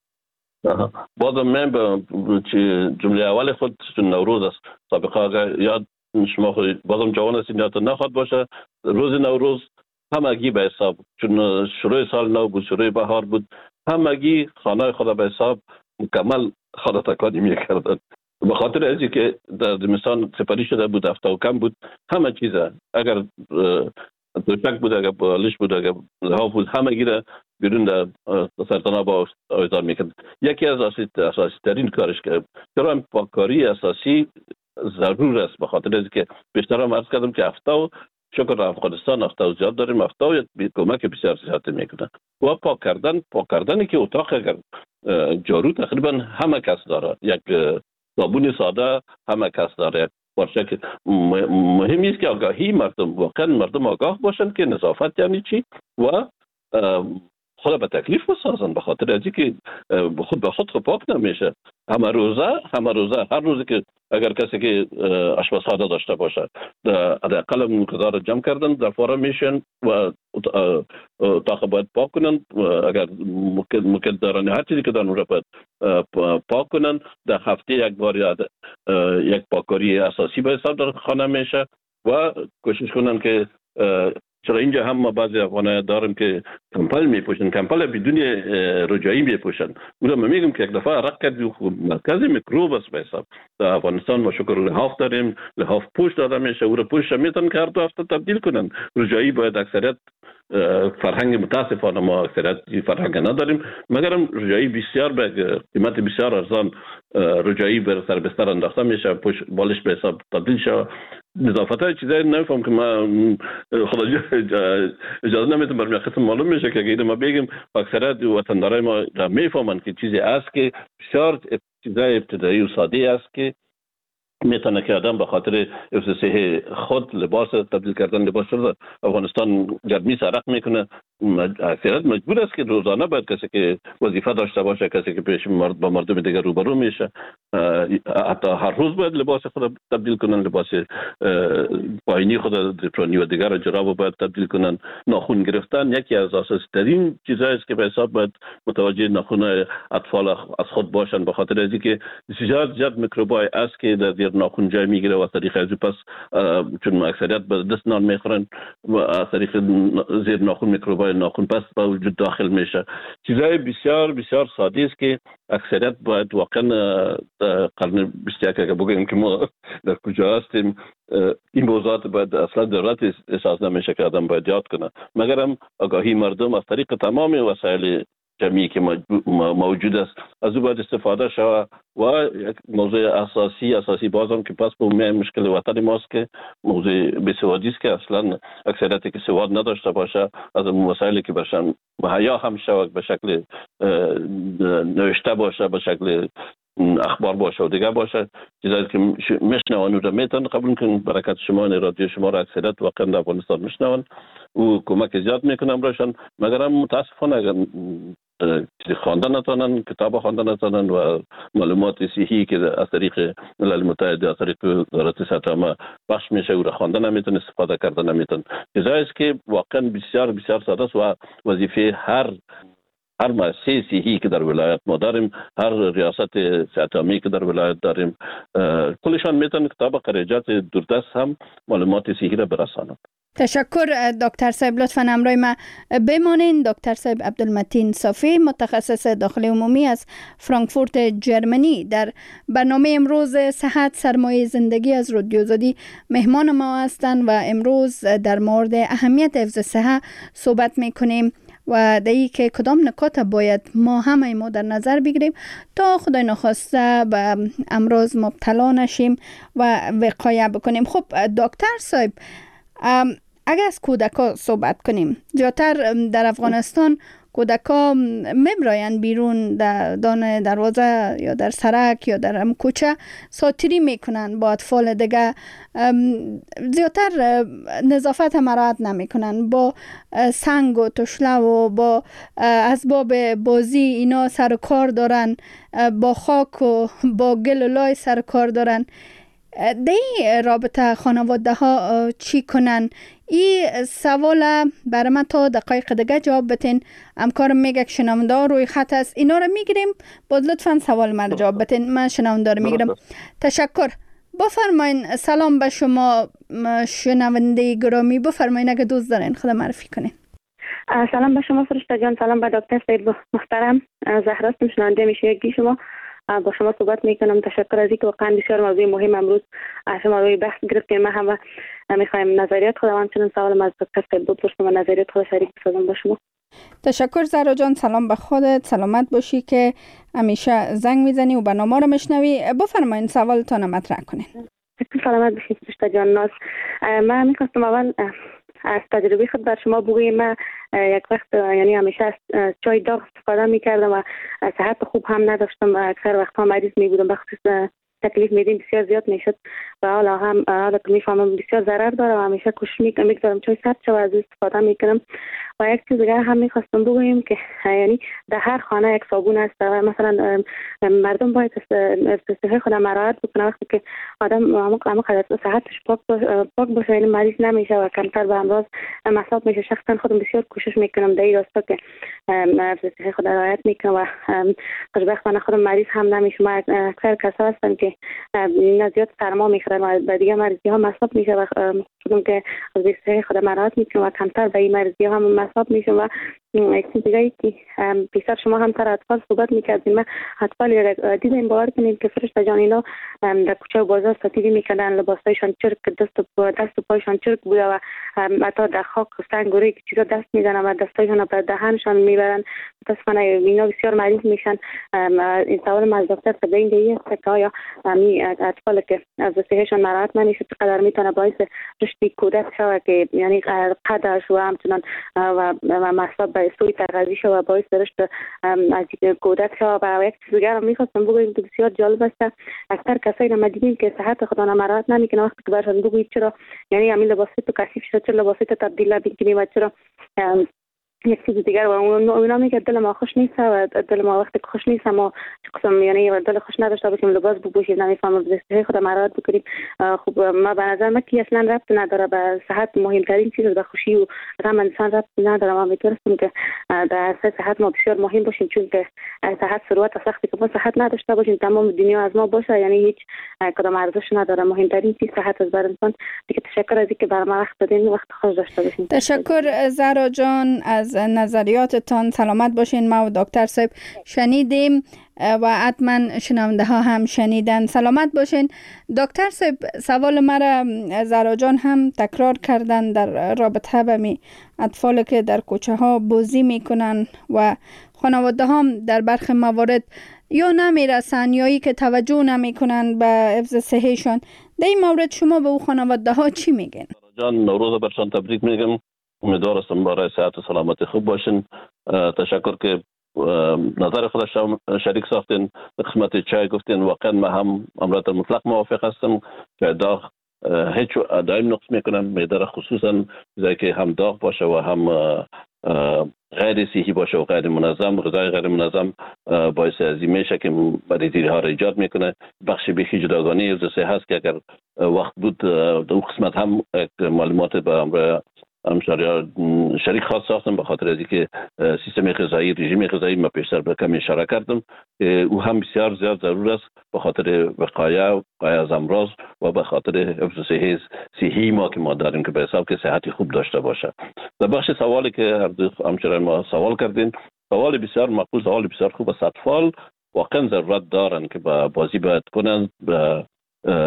بازم من به جمله اول خود نوروز است. سابقا یاد شما خود بازم جوان هستین یادتون نخواد باشه، روز نوروز همگی به حساب، چون شروع سال نو بود، شروع بهار بود، همگی خانه خود به حساب مکمل خانه تکانی میکردن. به خاطر ازی که در زمستان سپری شده بود، هفته و کم بود، همه چیزه اگر دوشک بود، اگر بالش بود، اگر لحاف بود، همگی را بیرون در سرطان با آویزان میکرد. یکی از اساسی ترین کارش که چرا پاککاری اساسی ضرور است، به خاطر ازی که بیشتر هم عرض کردم که هفته و شکر افغانستان هفته و زیاد داریم، هفته و کمک بسیار زیاد میکنه. و پاک کردن پاک کردنی که اتاق اگر جارو تقریبا همه کس داره، یک صابون ساده همه کس داره، یک پارچه که مهمی است که آگاهی مردم، واقعا مردم آگاه باشن که نظافت یعنی چی و خود به تکلیف بسازن، به خاطر ازی که خود به خود پاک نمیشه. همه روزه همه روزه هر روزی که اگر کسی که آشپزخانه داشته باشه حداقل مقدار جمع کردن در فاره میشن و اتاق باید پاک کنن، اگر ممکن دارن هر چیزی که دارن رو باید پاک کنن. در هفته یک بار یک پاککاری اساسی به حساب در خانه میشه و کوشش کنن که چرا اینجا هم ما بعضی افغان‌ها داریم که کمپل میپوشن، کمپل بدون رجایی میپوشن. اون رو میگم که یک دفعه رق کردی مرکز میکروب است به حساب. در افغانستان ما شکر لحاف داریم، لحاف پوش داده میشه، او رو پوش میتونن که هر دو هفته تبدیل کنن. رجایی باید اکثریت فرهنگ متاسفانه ما اکثریت فرهنگ نداریم، مگرم رجایی بسیار به قیمت بسیار ارزان رجایی بر سر بستر انداخته میشه، پوش بالش به حساب تبدیل شه. نظافت های چیزایی نمیفهم که ما خدا اجازه نمیتونم برمی خصم معلوم میشه که اگه ما بگیم اکثریت وطندارای ما میفهمن که چیزی است که بسیار چیزای ابتدایی و ساده است که میتونه که آدم به خاطر حفظ صحت خود لباس تبدیل کردن لباس شده. افغانستان گرمی سرق میکنه، اکثریت مجبور است که روزانه باید کسی که وظیفه داشته باشه، کسی که پیش مرد با مردم دیگر روبرو میشه، حتی هر روز باید لباس خود تبدیل کنن، لباس پایینی خود درپرانی و دیگر جراب باید تبدیل کنن. ناخن گرفتن یکی از اساسی ترین چیزایی است که به حساب باید متوجه ناخن اطفال از خود باشن، به خاطر از اینکه زیاد زیاد میکروبای است که در زیر ناخن جای میگیره و از طریق از پس چون اکثریت به دست نان میخورن و از طریق زیر ناخن میکروبای ناخن پس به وجود داخل میشه. چیزای بسیار بسیار ساده است که اکثریت باید واقعا قرن بیست و یک که بگیم که ما در کجا هستیم این موضوعات باید اصلا ضرورت احساس نمیشه که آدم باید یاد کنه، مگرم آگاهی مردم از طریق تمام وسایل جمعی که موجود است از او باید استفاده شود. و یک موضوع اساسی اساسی بازم که پس به مشکل وطن ماست که موضوع بیسوادی است که اصلا اکثریتی که سواد نداشته باشه از مسائلی که برشان مهیا هم شود به شکل نوشته باشه، به شکل اخبار باشه و دیگه باشه، چیزایی که میشنون رو میتون قبول کنن. برکت شما رادیو شما را اکثریت واقعا در افغانستان میشنون و کمک زیاد میکنم براشون، مگر متاسفانه اگر خواندن نتونن، کتاب خواندن نتونن و معلومات صحیحی که از طریق ملل متحد از طریق وزارت صحت عامه بخش میشه او را خواندن نمیتون، استفاده کردن نمیتون. چیزایی است که واقعا بسیار بسیار ساده است و وظیفه هر هر مؤسسه صحی که در ولایت ما داریم، هر ریاست صحت عامه که در ولایت داریم، کلشان میتونن کتاب خارجات دوردست هم معلومات صحی را برسانند. تشکر دکتر صاحب، لطفاً همراه ما بمانین. دکتر صاحب عبدالمتین صافی، متخصص داخل عمومی از فرانکفورت جرمنی، در برنامه امروز صحت سرمایه زندگی از رادیو آزادی مهمان ما هستند و امروز در مورد اهمیت حفظ صحت صحبت میکنیم. و دایی که کدام نکات باید ما همه ما در نظر بگیریم تا خدای نخواسته به امراض مبتلا نشیم و وقایه بکنیم. خب دکتر صاحب، اگر از کودکا صحبت کنیم، زیادتر در افغانستان کودکا میبراین بیرون در دان دروازه یا در سرک یا در هم کوچه ساتری میکنن با اطفال دیگه، زیادتر نظافت مراعات نمیکنن، با سنگ و تشله و با اسباب بازی اینا سر کار دارن، با خاک و با گل و لای سر کار دارن. دی رابطه خانواده ها چی کنن؟ این سوال برای من تا دقایق دیگه جواب بتین. همکارم میگه که شنونده روی خط است، اینا رو میگیریم، باز لطفا سوال من جواب بتین. من شنونده رو میگیرم. تشکر. بفرمایین. سلام به شما شنونده گرامی، بفرمایین اگه دوست دارین خدا معرفی کنین. سلام به شما فرشته جان، سلام به دکتر صاحب محترم. زهرا هستم، شنونده میشگی شما، با شما صحبت میکنم. تشکر از اینکه واقعا بسیار موضوع مهم امروز شما روی بحث گرفتیم. ما هم میخوایم نظریات خود و چنین سوال از دکتر صاحب بپرسم و نظریات خود شریک بسازم با شما. تشکر زهرا جان، سلام به خودت، سلامت باشی که همیشه زنگ میزنی و برنامه رو میشنوی. بفرمایید سوالتون مطرح کنین. سلامت باشید فرشته جان. ناز من میخواستم اول از تجربه خود بر شما بگویم. من یک وقت یعنی همیشه از چای داغ استفاده میکردم و صحت خوب هم نداشتم و اکثر وقتها مریض میبودم، بخصوص تکلیف میدیم بسیار زیاد میشد و حالا هم حالا که میفهمم بسیار ضرر داره و همیشه کوشش میکنم چای سرد شو از استفاده میکنم. و یک چیز دیگه هم میخواستم بگویم که یعنی در هر خانه یک صابون است و مثلا مردم باید صحت خود مراعات بکنه. وقتی که آدم همون قدر صحتش پاک پاک باشه یعنی مریض نمیشه و کمتر به امراض مصاب میشه. شخصا خودم بسیار کوشش میکنم در این راستا که صحت خود رعایت میکنم و خوشبختانه خودم مریض هم نمیشم. اکثر کسا هستن که زیاد سرما میخورن و به دیگه مریضی ها مصاب میشه و خودم که از صحت خود مراعات میکنم و کمتر به این مریضی ها هم مصاب میشه. و یک چیز دیگه ای که پیشتر شما هم سر اطفال صحبت میکردیم، من اطفال دیدیم باور کنید که فرشته جان اینا در کوچه و بازار ساتیری میکردن، لباسایشان چرک، دست و دست و پایشان چرک بوده و حتی در خاک و سنگ و ریگ چیزا دست میزنن و دستایشان به دهنشان میبرن. متاسفانه اینا بسیار مریض میشن. این سوال از دکتر تبیین دیگه است که آیا می اطفال که از صحتشان مراعات نمیشه چقدر میتونه باعث رشد کودک شود که یعنی قدش و همچنان و مصاب به سوی تغذیه شود و باعث رشد از کودک شود. و یک چیز دیگه رو میخواستم بگویم که بسیار جالب است. اکثر کسایی رو دیدیم که صحت خود را مراعات نمیکنه. وقتی که برشان بگویید چرا یعنی همین لباسی تو کثیف شده، چرا لباسی تو تبدیل نمیکنی و چرا یک چیز دیگر و اونا میگه دل ما خوش نیست و دل ما وقتی خوش نیست ما قسم یعنی دل خوش نداشته باشیم لباس بپوشیم نمیفهمم به خود مراعات بکنیم. خب ما به نظر من که اصلا ربط نداره به صحت. مهمترین چیز به خوشی و غم انسان ربط نداره. ما میتونستیم که در صحت ما بسیار مهم باشیم، چون که صحت ثروت است. وقتی که ما صحت نداشته باشیم تمام دنیا از ما باشه یعنی هیچ کدام ارزش نداره. مهمترین چیز صحت است برای انسان. دیگه تشکر از اینکه برام وقت دادین، وقت خوش داشته باشین. تشکر زهرا جان از نظریاتتان. سلامت باشین. ما و دکتر صاحب شنیدیم و حتما شنونده ها هم شنیدن. سلامت باشین. دکتر صاحب سوال مرا زهرا جان هم تکرار کردن در رابطه با می اطفال که در کوچه ها بازی میکنن و خانواده هم در برخی موارد یا نمیرسن یا ای که توجه نمیکنن به حفظ صحتشان. در این مورد شما به او خانواده ها چی میگین؟ جان نوروز برشان تبریک میگم. امیدوار هستم برای صحت و سلامتی خوب باشین. تشکر که نظر خودش شریک ساختین. قسمت چای گفتین واقعا ما هم امرات مطلق موافق هستم که داغ هیچ دائم نقص میکنم. معده خصوصا چیزایی که هم داغ باشه و هم غیر صحی باشه و غیر منظم، غذای غیر منظم باعث ازی میشه که مریضی ها را ایجاد میکنه. بخش بیخی جداگانه حفظ صحت هست که اگر وقت بود دو قسمت هم معلومات به امر همشهری شریک خاص ساختم به خاطر از اینکه سیستم غذایی، رژیم غذایی ما پیشتر به کمی اشاره کردم او هم بسیار زیاد ضرور است به خاطر وقایع وقایع از امراض و به خاطر حفظ صحت صحی ما که ما داریم که به حساب که صحتی خوب داشته باشه. در بخش سوالی که همشهری ما سوال کردین، سوال بسیار مقبول، سوال بسیار خوب است. اطفال واقعا ضرورت دارن که با بازی باید کنن، به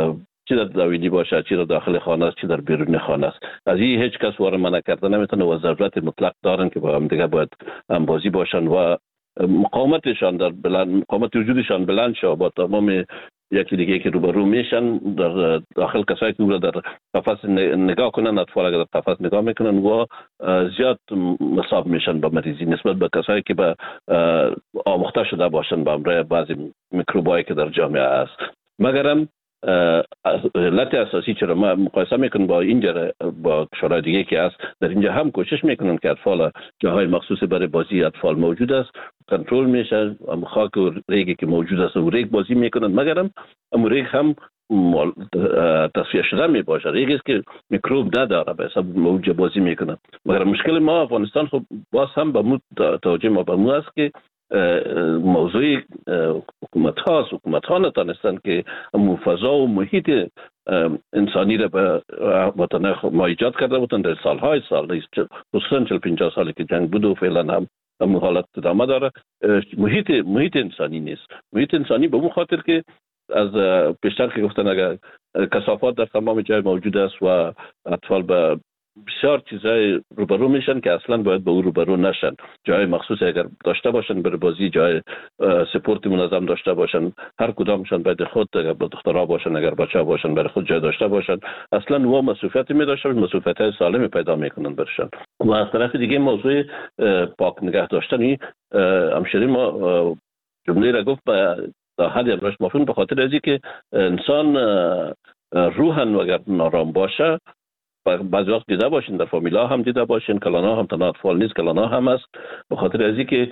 چی در داویدی باشه، چی در داخل خانه است، چی در بیرون خانه است. از این هیچ کس وارد منع کرده نمیتونه و ضرورت مطلق دارن که با هم دیگه باید همبازی باشن و مقاومتشان در بلند مقاومت وجودشان بلند شه با تمام یکی دیگه که روبرو میشن در داخل کسایی که در قفس نگاه کنن، اطفال اگر در قفس نگاه میکنن و زیاد مصاب میشن با مریضی نسبت به کسایی که به آموخته شده باشن با امر بعضی میکروبایی که در جامعه است. مگرم علت اساسی چرا ما مقایسه میکنیم با اینجا با کشورهای دیگه که است، در اینجا هم کوشش میکنن که اطفال جاهای مخصوص برای بازی اطفال موجود است، کنترل میشه، هم خاک و ریگی که موجود است و ریگ بازی میکنن، مگرم هم ریگ هم تصفیه شده می باشه، ریگی است که میکروب نداره به حساب موجود بازی میکنن. مگر مشکل ما افغانستان خب باز هم به مو توجه ما به مو است که موضوع حکومت ها حکومت ها نتانستن که فضا و محیط انسانی را به وطن ما ایجاد کرده بودن در سالهای سال، خصوصا چهل پنجاه سالی که جنگ بود و فعلا هم هم حالت ادامه داره. محیط محیط انسانی نیست. محیط انسانی به اون خاطر که از پیشتر که گفتن اگر کثافات در تمام جای موجود است و اطفال به بسیار چیزای روبرو میشن که اصلا باید به او روبرو نشن. جای مخصوص اگر داشته باشن برای بازی، جای سپورت منظم داشته باشن، هر کدامشان باید خود اگر با دخترها باشن اگر بچه باشن برای خود جای داشته باشن، اصلا و مسئولیت می داشتن، مسئولیت سالمی پیدا میکنن برشان. و از طرف دیگه موضوع پاک نگه داشتنی همشری ما جمله را گفت به حد امروز مفهوم به خاطر ازی که انسان روحن و اگر نارام باشه، بعضی وقت دیده باشین در فامیلا هم دیده باشین، کلانا هم تنها اطفال نیست، کلانا هم است، به خاطر ازی که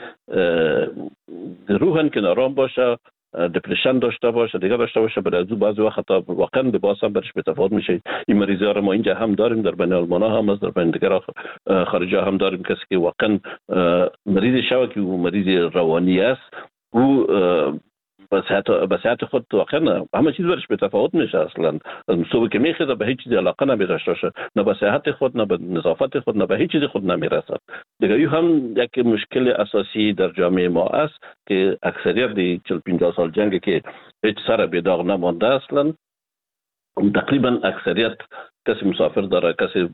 روحن که نارام باشه، دپرشن داشته باشه، دیگه داشته باشه، برای از بعضی وقت حتی واقعا لباس هم برش بتفاوت میشه. این مریضی ها رو ما اینجا هم داریم، در بین المانا هم است، در بین دیگر خارجی هم داریم، کسی که واقعا مریض شوه که مریض روانی است، او بس حتی بس حتی خود واقعا همه چیز برش به تفاوت میشه. اصلا صبح که میخواد به هیچ چیزی علاقه نمیداشته باشه، نه به صحت خود، نه به نظافت خود، نه به هیچ چیز خود نمیرسد. دیگه این هم یک مشکل اساسی در جامعه ما است که اکثریت دی چهل پنجاه سال جنگ که هیچ سر به داغ نمانده، اصلا تقریبا اکثریت کسی مسافر داره، کسی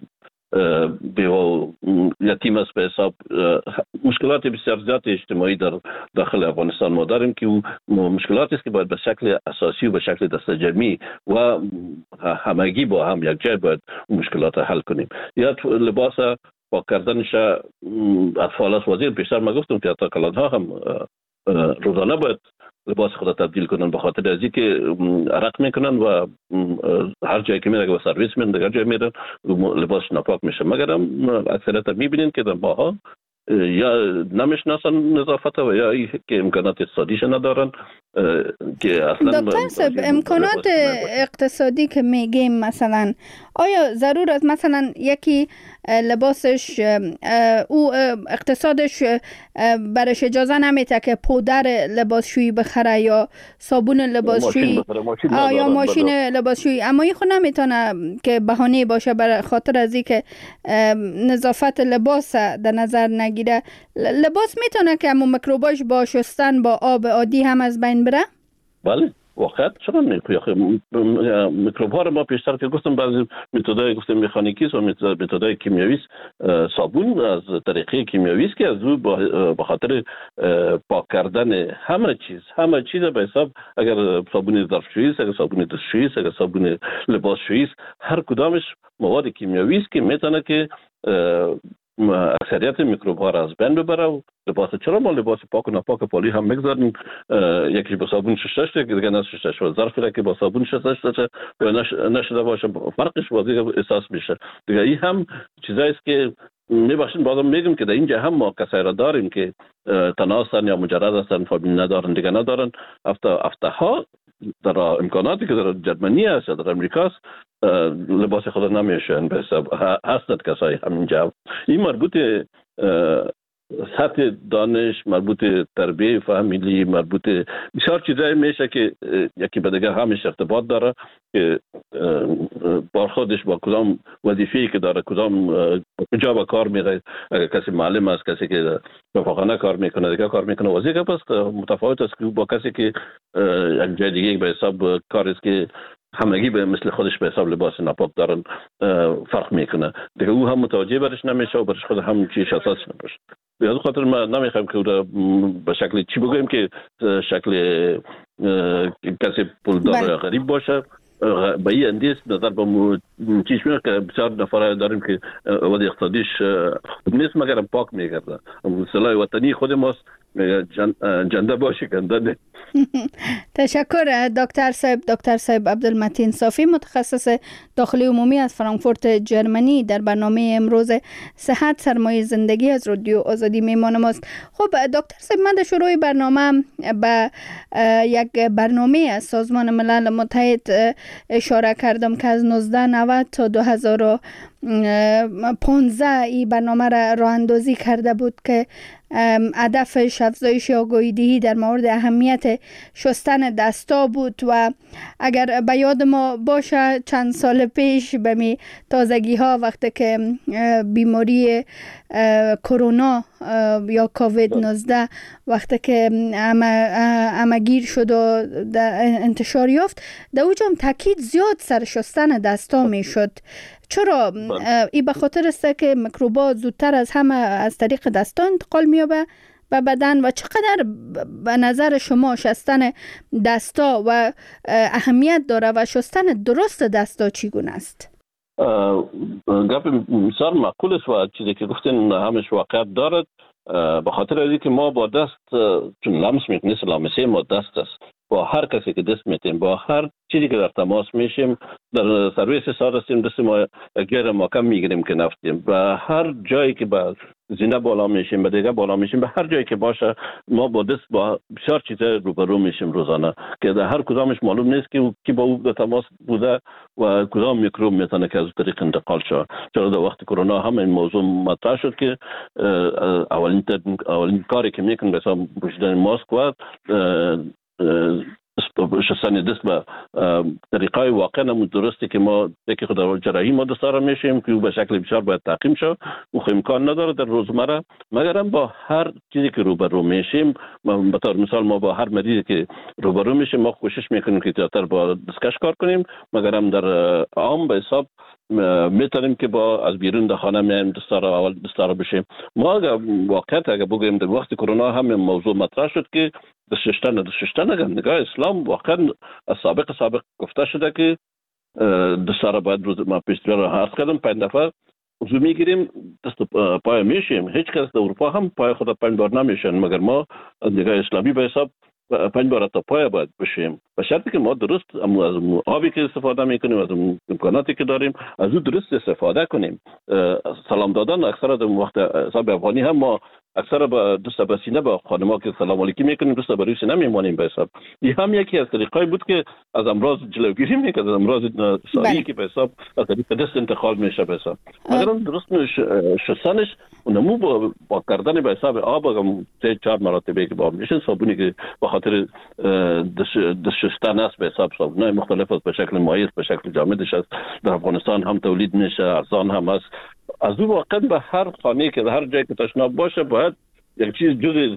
بیوه یتیم است، به حساب مشکلات بسیار زیاد اجتماعی در داخل افغانستان ما داریم که مشکلاتی است که باید به شکل اساسی و به شکل دست جمعی و همگی با هم یک جای باید مشکلات حل کنیم. یا لباس پاک کردنش اطفال است. وزیر پیشتر ما گفتم که حتی کلانها هم روزانه باید لباس خود تبدیل کنن، به خاطر از اینکه عرق میکنن و هر جایی که میرن و سرویس میرن دیگر جای میرن لباس ناپاک میشه. مگر هم اکثریت میبینین که در ماها یا نمیشناسن نظافت و یا ای که امکانات اقتصادیش ندارن که اصلا دکتر صاحب امکانات اقتصادی که میگیم مثلا آیا ضرور است مثلا یکی لباسش او اقتصادش برش اجازه نمیده که پودر لباسشویی بخره یا صابون لباسشویی یا ماشین لباسشویی، اما این خود نمیتونه که بهانه باشه برای خاطر از اینکه نظافت لباس در نظر نگیره. لباس میتونه که همون میکروباش با شستن با آب عادی هم از بین بره؟ بله واقعا چرا نمیشه. میکروب ها رو ما پیشتر که گفتم بعضی متدای گفتم مکانیکی و متدای کیمیایی صابون از طریقه کیمیایی است که از او به خاطر پاک کردن همه چیز همه چیز به حساب اگر صابون ظرفشویی است، اگر صابون دستشویی است، اگر صابون لباسشویی است، هر کدامش مواد کیمیایی است که میتونه که اکثریت میکروب ها را از بین ببره. و لباس چرا ما لباس پاک و ناپاک پالی هم میگذاریم، یکی با صابون شستش دیگه دیگه نشستش و ظرفی را که با صابون شستش و نشده باشه فرقش واضح احساس میشه. دیگه این هم چیزایی است که میبخشین بازم میگم که در اینجا هم ما کسایی را داریم که تنها هستن یا مجرد هستن، فامیل ندارن، دیگه ندارن، هفته هفته ها در امکاناتی که در جرمنی است یا در امریکا است لباس خود نمیشن به حساب هستند کسایی همینجا. این مربوط سطح دانش، مربوط تربیه فامیلی، مربوط بسیار چیزایی میشه که یکی به دیگه همش ارتباط داره که بارخودش با کدام وظیفه‌ای که داره، کدام کجا به کار میره. اگر کسی معلم است، کسی که رفاقانه کار میکنه، دیگه کار میکنه وظیفه پس متفاوت است که با کسی که یک جای دیگه به حساب کاری است که همگی به مثل خودش به حساب لباس ناپاک دارن فرق میکنه دیگه. او هم متوجه برش نمیشه و برش خود هم چیش اساس نمیشه. به از خاطر ما نمیخوایم که به شکل چی بگویم که شکل کسی پولدار غریب باشه. به این اندیس نظر به چیش میگه که بسیار نفره داریم که وضع اقتصادیش خوب نیست مگر پاک میگرده. سلاح وطنی خود ماست جنده باشه کنده نه. تشکر دکتر صاحب. دکتر صاحب عبدالمتین صافی متخصص داخلی عمومی از فرانکفورت جرمنی در برنامه امروز صحت سرمایه زندگی از رادیو آزادی میهمان ماست. خب دکتر صاحب من در شروع برنامه به یک برنامه از سازمان ملل متحد اشاره کردم که از نوزده نود تا دو هزار و پانزده این برنامه را راه اندازی کرده بود که هدفش افزایش آگاهی دهی در مورد اهمیت شستن دستا بود و اگر به یاد ما باشه چند سال پیش به می تازگی ها وقتی که بیماری کرونا یا کووید نوزده وقتی که همگیر شد و انتشار یافت در اوجا هم تاکید زیاد سر شستن دستا می شد. چرا؟ این به خاطر است که میکروبات زودتر از همه از طریق دستا انتقال می‌یابه به بدن و چقدر به نظر شما شستن دستا و اهمیت داره و شستن درست دستا چگونه است؟ گپ بسیار معقول است و چیزی که گفتین همش واقعیت دارد. به خاطر اینکه ما با دست چون لمس میکنیم لامسه ما دست است. با هر کسی که دست میتیم با هر چیزی که در تماس میشیم در سرویس سار هستیم دست ما غیر محکم میگیریم که نفتیم و هر جایی که با زینه بالا میشیم به دیگه بالا میشیم به هر جایی که باشه ما با دست با بسیار چیزا روبرو میشیم روزانه که در هر کدامش معلوم نیست که کی با او در تماس بوده و کدام میکروب میتونه که از طریق انتقال شه. چرا در وقت کرونا هم این موضوع مطرح شد که اولین اولین کاری که میکنن به حساب پوشیدن ماسک و شستن دست به طریقای واقعا هم درستی که ما یکی خود جراحی ما دستاره میشیم که به شکل بسیار باید تعقیم شد و امکان نداره در روزمره مگر هم با هر چیزی که روبرو میشیم. به طور مثال ما با هر مریضی که روبرو میشیم ما کوشش میکنیم که زیادتر با دستکش کار کنیم مگر هم در عام به حساب میتونیم که با از بیرون در خانه میایم دستاره اول دستاره بشیم. ما اگر واقعیت اگر بگویم در وقت کرونا هم موضوع مطرح شد که دست شستن دست شستن اگر نگاه اسلام واقعا از سابق سابق گفته شده که دستاره باید روز ما پیش را عرض کردم پنج دفعه وضو میگیریم دست پای میشیم. هیچ کس در اروپا هم پای خود پنج بار نمیشن مگر ما از نگاه اسلامی به حساب پنج بار تا پای باید بشیم و شرطی که ما درست از آبی که استفاده میکنیم از امکاناتی که داریم از او درست استفاده کنیم. سلام دادن اکثر در وقت حساب افغانی هم ما اکثر با دوست به سینه با خانم‌ها که سلام علیکی میکنیم دوست به روی سینه میمونیم به حساب. این هم یکی از طریقای بود که از امراض جلوگیری میکرد، از امراض ساری که به حساب از طریق دست انتقال میشه به حساب. مگر درست شستنش اونمو با, با کردن به حساب آب هم سه چهار مرتبه که با میشه صابونی که به خاطر دست شستن است به حساب صابونای مختلف است به شکل مایع به شکل جامدش است در افغانستان هم تولید میشه ارزان هم است. از اون واقعا به هر خانه که هر جایی که تشناب باشه باید یک چیز جز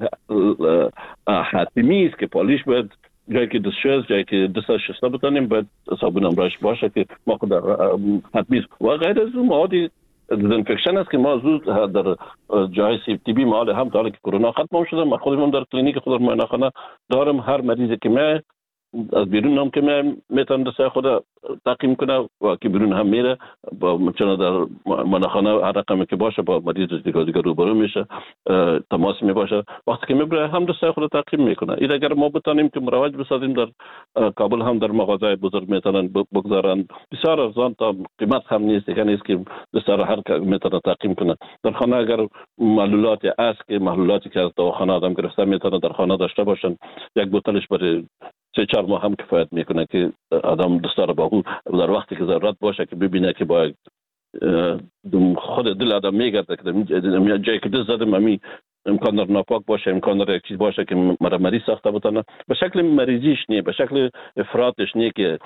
حتمی است که پالیش باید جایی که دست شست جایی که دست شسته بتانیم باید صابون امراش باشه که ما خود حتمی است. و غیر از اون مواد دزینفکشن است که ما زود در جای سی بی مال هم تا که کرونا ختم شده ما خودم در کلینیک خود معاینه خانه دارم. هر مریضی که من از بیرون هم که میتونه دسته خود تعقیم کنه و که بیرون هم میره با چون در مناخانه هر رقمی که باشه با مریض دیگه دیگه روبرو میشه تماس می باشه وقتی که میبره هم دسته خود تعقیم میکنه. این اگر ما بتونیم که مروج بسازیم در کابل هم در مغازه بزرگ میتونن بگذارن بسیار ارزان تا قیمت هم نیست دیگه نیست که دسته را هر میتونه تعقیم کنه. در خانه اگر محلولات است که محلولاتی که از دواخانه آدم گرفته میتونه در خانه داشته باشن یک بوتلش برای سه چهار ماه هم کفایت میکنه که آدم دستار با او در وقتی که ضرورت باشه که ببینه که با خود دل آدم میگرده که در جایی که دست زدم امی امکان داره ناپاک باشه، امکان داره یک چیز باشه که مرا مریض ساخته بتونه. به شکل مریضیش نه، به شکل افراطش نه که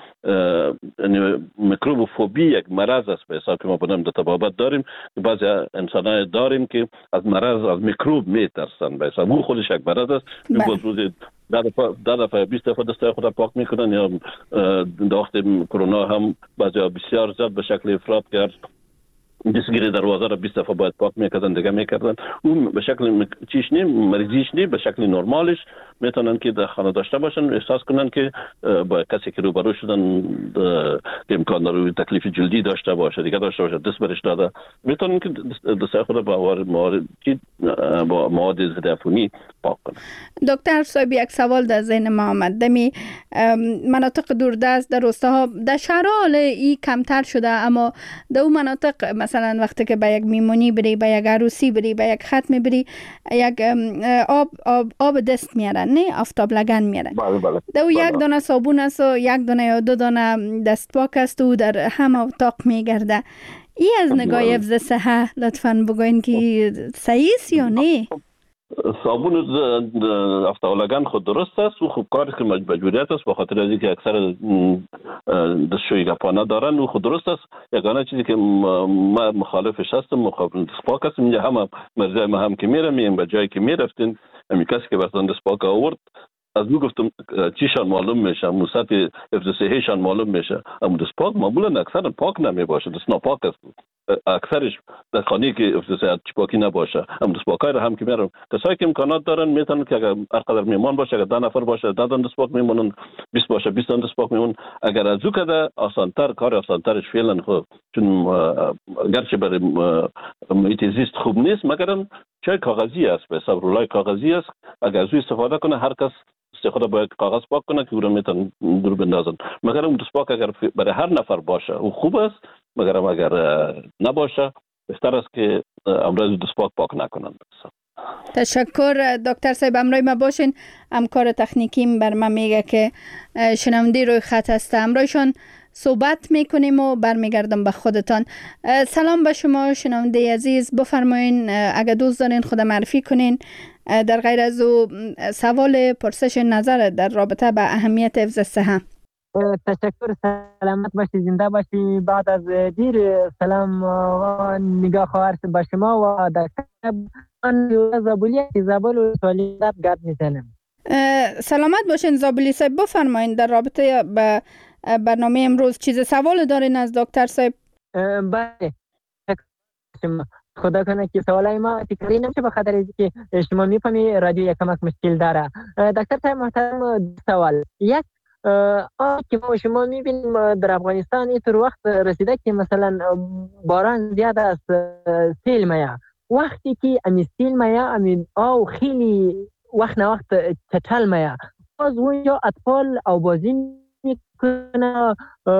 میکروبوفوبی یک مرض است به حساب که ما بنام تبابت داریم. بعضی انسان‌ها داریم که از مرض از میکروب میترسن به حساب او خودش یک مرض است. روز در دفعه در دفعه بیست دفعه دستای خود پاک میکنن یا در وقت کرونا هم بعضی بسیار زیاد به شکل افراط کرد دستگیری دروازه را بیست دفعه باید پاک میکردن دیگه میکردن. اون به شکل چیش نیم مریضیش نیم به شکل نرمالش میتونن که در خانه داشته باشن، احساس کنن که با کسی که روبرو شدن که امکان داره تکلیف جلدی داشته باشه دیگه داشته باشه دست برش داده میتونن که دستای خود با مواد با مواد ضد عفونی پاک کنن. دکتر صاحب یک سوال در ذهن ما آمد. دمی مناطق دوردست در روستاها در شهرها ای کمتر شده، اما در اون مناطق مثلا وقتی که به یک میمونی بری، به یک عروسی بری، به یک ختم بری، یک آب آب, آب دست میارن، نه آفتاب لگن میارن. بله بله. دو یک دانه صابون است و یک دانه یا دو دانه دست پاک است و در همه اتاق میگرده. ای از نگاه حفظ صحه لطفاً بگوین که صحیح است یا نه؟ صابون آفتاب لگن خود درست است و خوب کاری که مجبوریت است به خاطر از اینکه اکثر دستشویی گپانه دارن و خود درست است. یگانه چیزی که ما مخالفش هستم مخالف دست پاک هستم. اینجا همه مرزای ما هم که میرم میگم به جایی که میرفتین همین کسی که براتون دست پاک آورد از می گفتم چیشان معلوم میشه، موسط حفظ صحیشان معلوم میشه، اما دست پاک معمولا اکثر پاک نمی باشه، دست ناپاک است. اکثرش در خانه که حفظ صحت پاکی نباشه، اما دست پاکای را هم که میرم کسایی که امکانات دارن میتونن که اگر هر قدر میمان باشه، اگر ده نفر باشه ده دست پاک میمونن، بیست باشه بیست دست پاک میمونن. اگر از او کده آسانتر کار آسانترش فعلا خود چون گرچه برای محیط زیست خوب نیست مگرم چای کاغذی است به حساب رولای کاغذی است. اگر از او استفاده کنه هر کس خود باید کاغذ پاک کنه که او را میتونن دور بندازن. مگر اون دست پاک اگر برای هر نفر باشه او خوب است، مگر اگر نباشه بهتر است که امروز دست پاک پاک نکنن. تشکر دکتر صاحب. امروز ما باشین. همکار تکنیکیم بر من میگه که شنونده روی خط هست، امروزشان صحبت میکنیم و برمیگردم به خودتان. سلام به شما شنونده عزیز، بفرمایین اگر دوست دارین خود معرفی کنین در غیر از او سوال پرسش نظر در رابطه به اهمیت حفظ صحه. تشکر، سلامت باشی، زنده باشی. بعد از دیر سلام نگاه خواهر به شما و دکتر من زابلی زابل و سوالیت گرد میزنم. سلامت باشین زابلی صاحب، بفرمایین در رابطه به برنامه امروز چیز سوال دارین از دکتر صاحب؟ بله، خدا کنه که سوالای ما تکراری نمیشه به خاطر اینکه شما میفهمی رادیو یک کمک مشکل داره. دکتر صاحب محترم، سوال یک آن که ما شما میبینیم در افغانستان اینطور وقت رسیده که مثلا باران زیاد است، سیل میاد، وقتی که امی سیل میاد امی آو خیلی وقت نه وقت چتل میاد، باز اونجا اطفال او بازی میکنه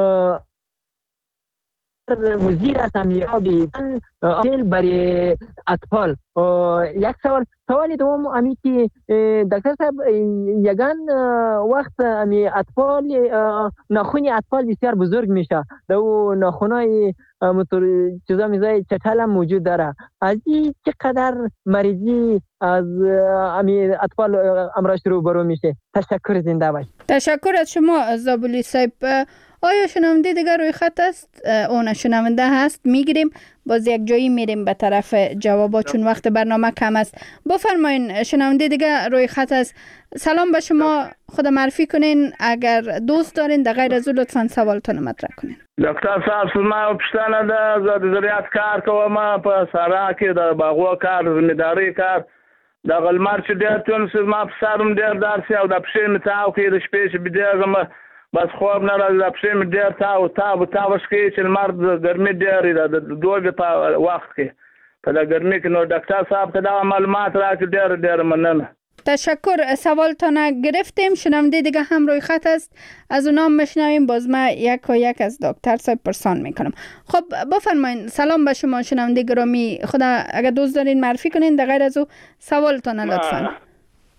وزیر است امی آبی سیل برای اطفال. یک سوال سوالی دوم امی که دکتر صاحب یگان وقت امی اطفال ناخونی اطفال بسیار بزرگ میشه، دو ناخونای مطور چیزا میزای چتل هم موجود داره، از این چقدر مریضی از امی اطفال امراض رو برو میشه؟ تشکر، زنده باش. تشکر از شما زابلی صاحب. آیا شنونده دیگر روی خط است؟ اون شنونده هست، میگیریم باز یک جایی میریم به طرف جوابات چون وقت برنامه کم است. بفرمایین شنونده دیگر روی خط است. سلام به شما، خود معرفی کنین اگر دوست دارین، در غیر از او لطفاً سوالتون مطرح کنین. دکتر صاحب ما پښتنه ده د زراعت کار کوم په سارا کې د باغو کار زمینداری کار د غلمر چې ډېر تون سز ما په سارم ډېر دارسي او د پښې متاو کې د شپې چې بده بس خوب نه راځي، د پښې ډېر تاو تاو تاو شکی چې المرد ګرمي ډېر د دوه په وخت کې په د ګرمي کې نو ډاکټر صاحب ته دا معلومات راکړي ډېر ډېر مننه. تشکر، سوالتان گرفتیم. شنونده دیگه هم روی خط است، از اونام میشنویم، باز ما یک و یک از دکتر صاحب پرسان میکنم. خب بفرمایین. سلام به شما شنونده گرامی، خدا اگر دوست دارین معرفی کنین، در غیر از او سوالتان لطفاً.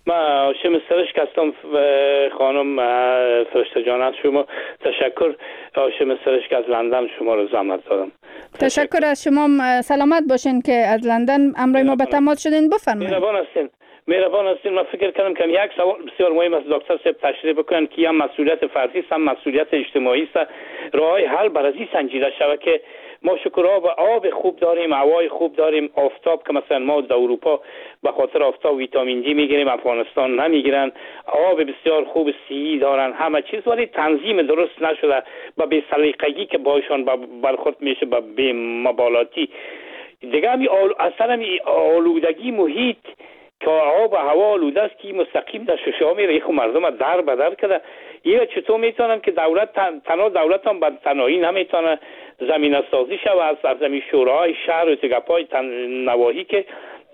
ما هاشم سرشک هستم خانم فرشته جان. از شما تشکر. هاشم سرشک از لندن شما رو زحمت دادم. تشکر, تشکر از شما. سلامت باشین که از لندن امروز ما به تماس شدین. بفرمایید. مهربان هستین. مهربان هستین. من فکر کردم که یک سوال بسیار مهم است دکتر صاحب تشریح بکنن که هم مسئولیت فردی است هم مسئولیت اجتماعی است. راهی حل برای سنجیده شود که ما شکر آب آب خوب داریم، هوای خوب داریم، آفتاب که مثلا ما در اروپا به خاطر آفتاب ویتامین دی میگیریم، افغانستان نمیگیرن، آب بسیار خوب سی دارن، همه چیز، ولی تنظیم درست نشده و به سلیقگی که باشون برخورد میشه به بی مبالاتی دیگه. همی آل... اصلا همی آلودگی محیط که آب و هوا آلوده است که مستقیم در ششه‌ها میره، خب مردم در بدر کرده. یه چطور میتونن که دولت تن... تنها دولت هم به تنهایی نمیتونه زمینه سازی شود از سرزمین شوراهای شهر و تگپای تن... نواحی که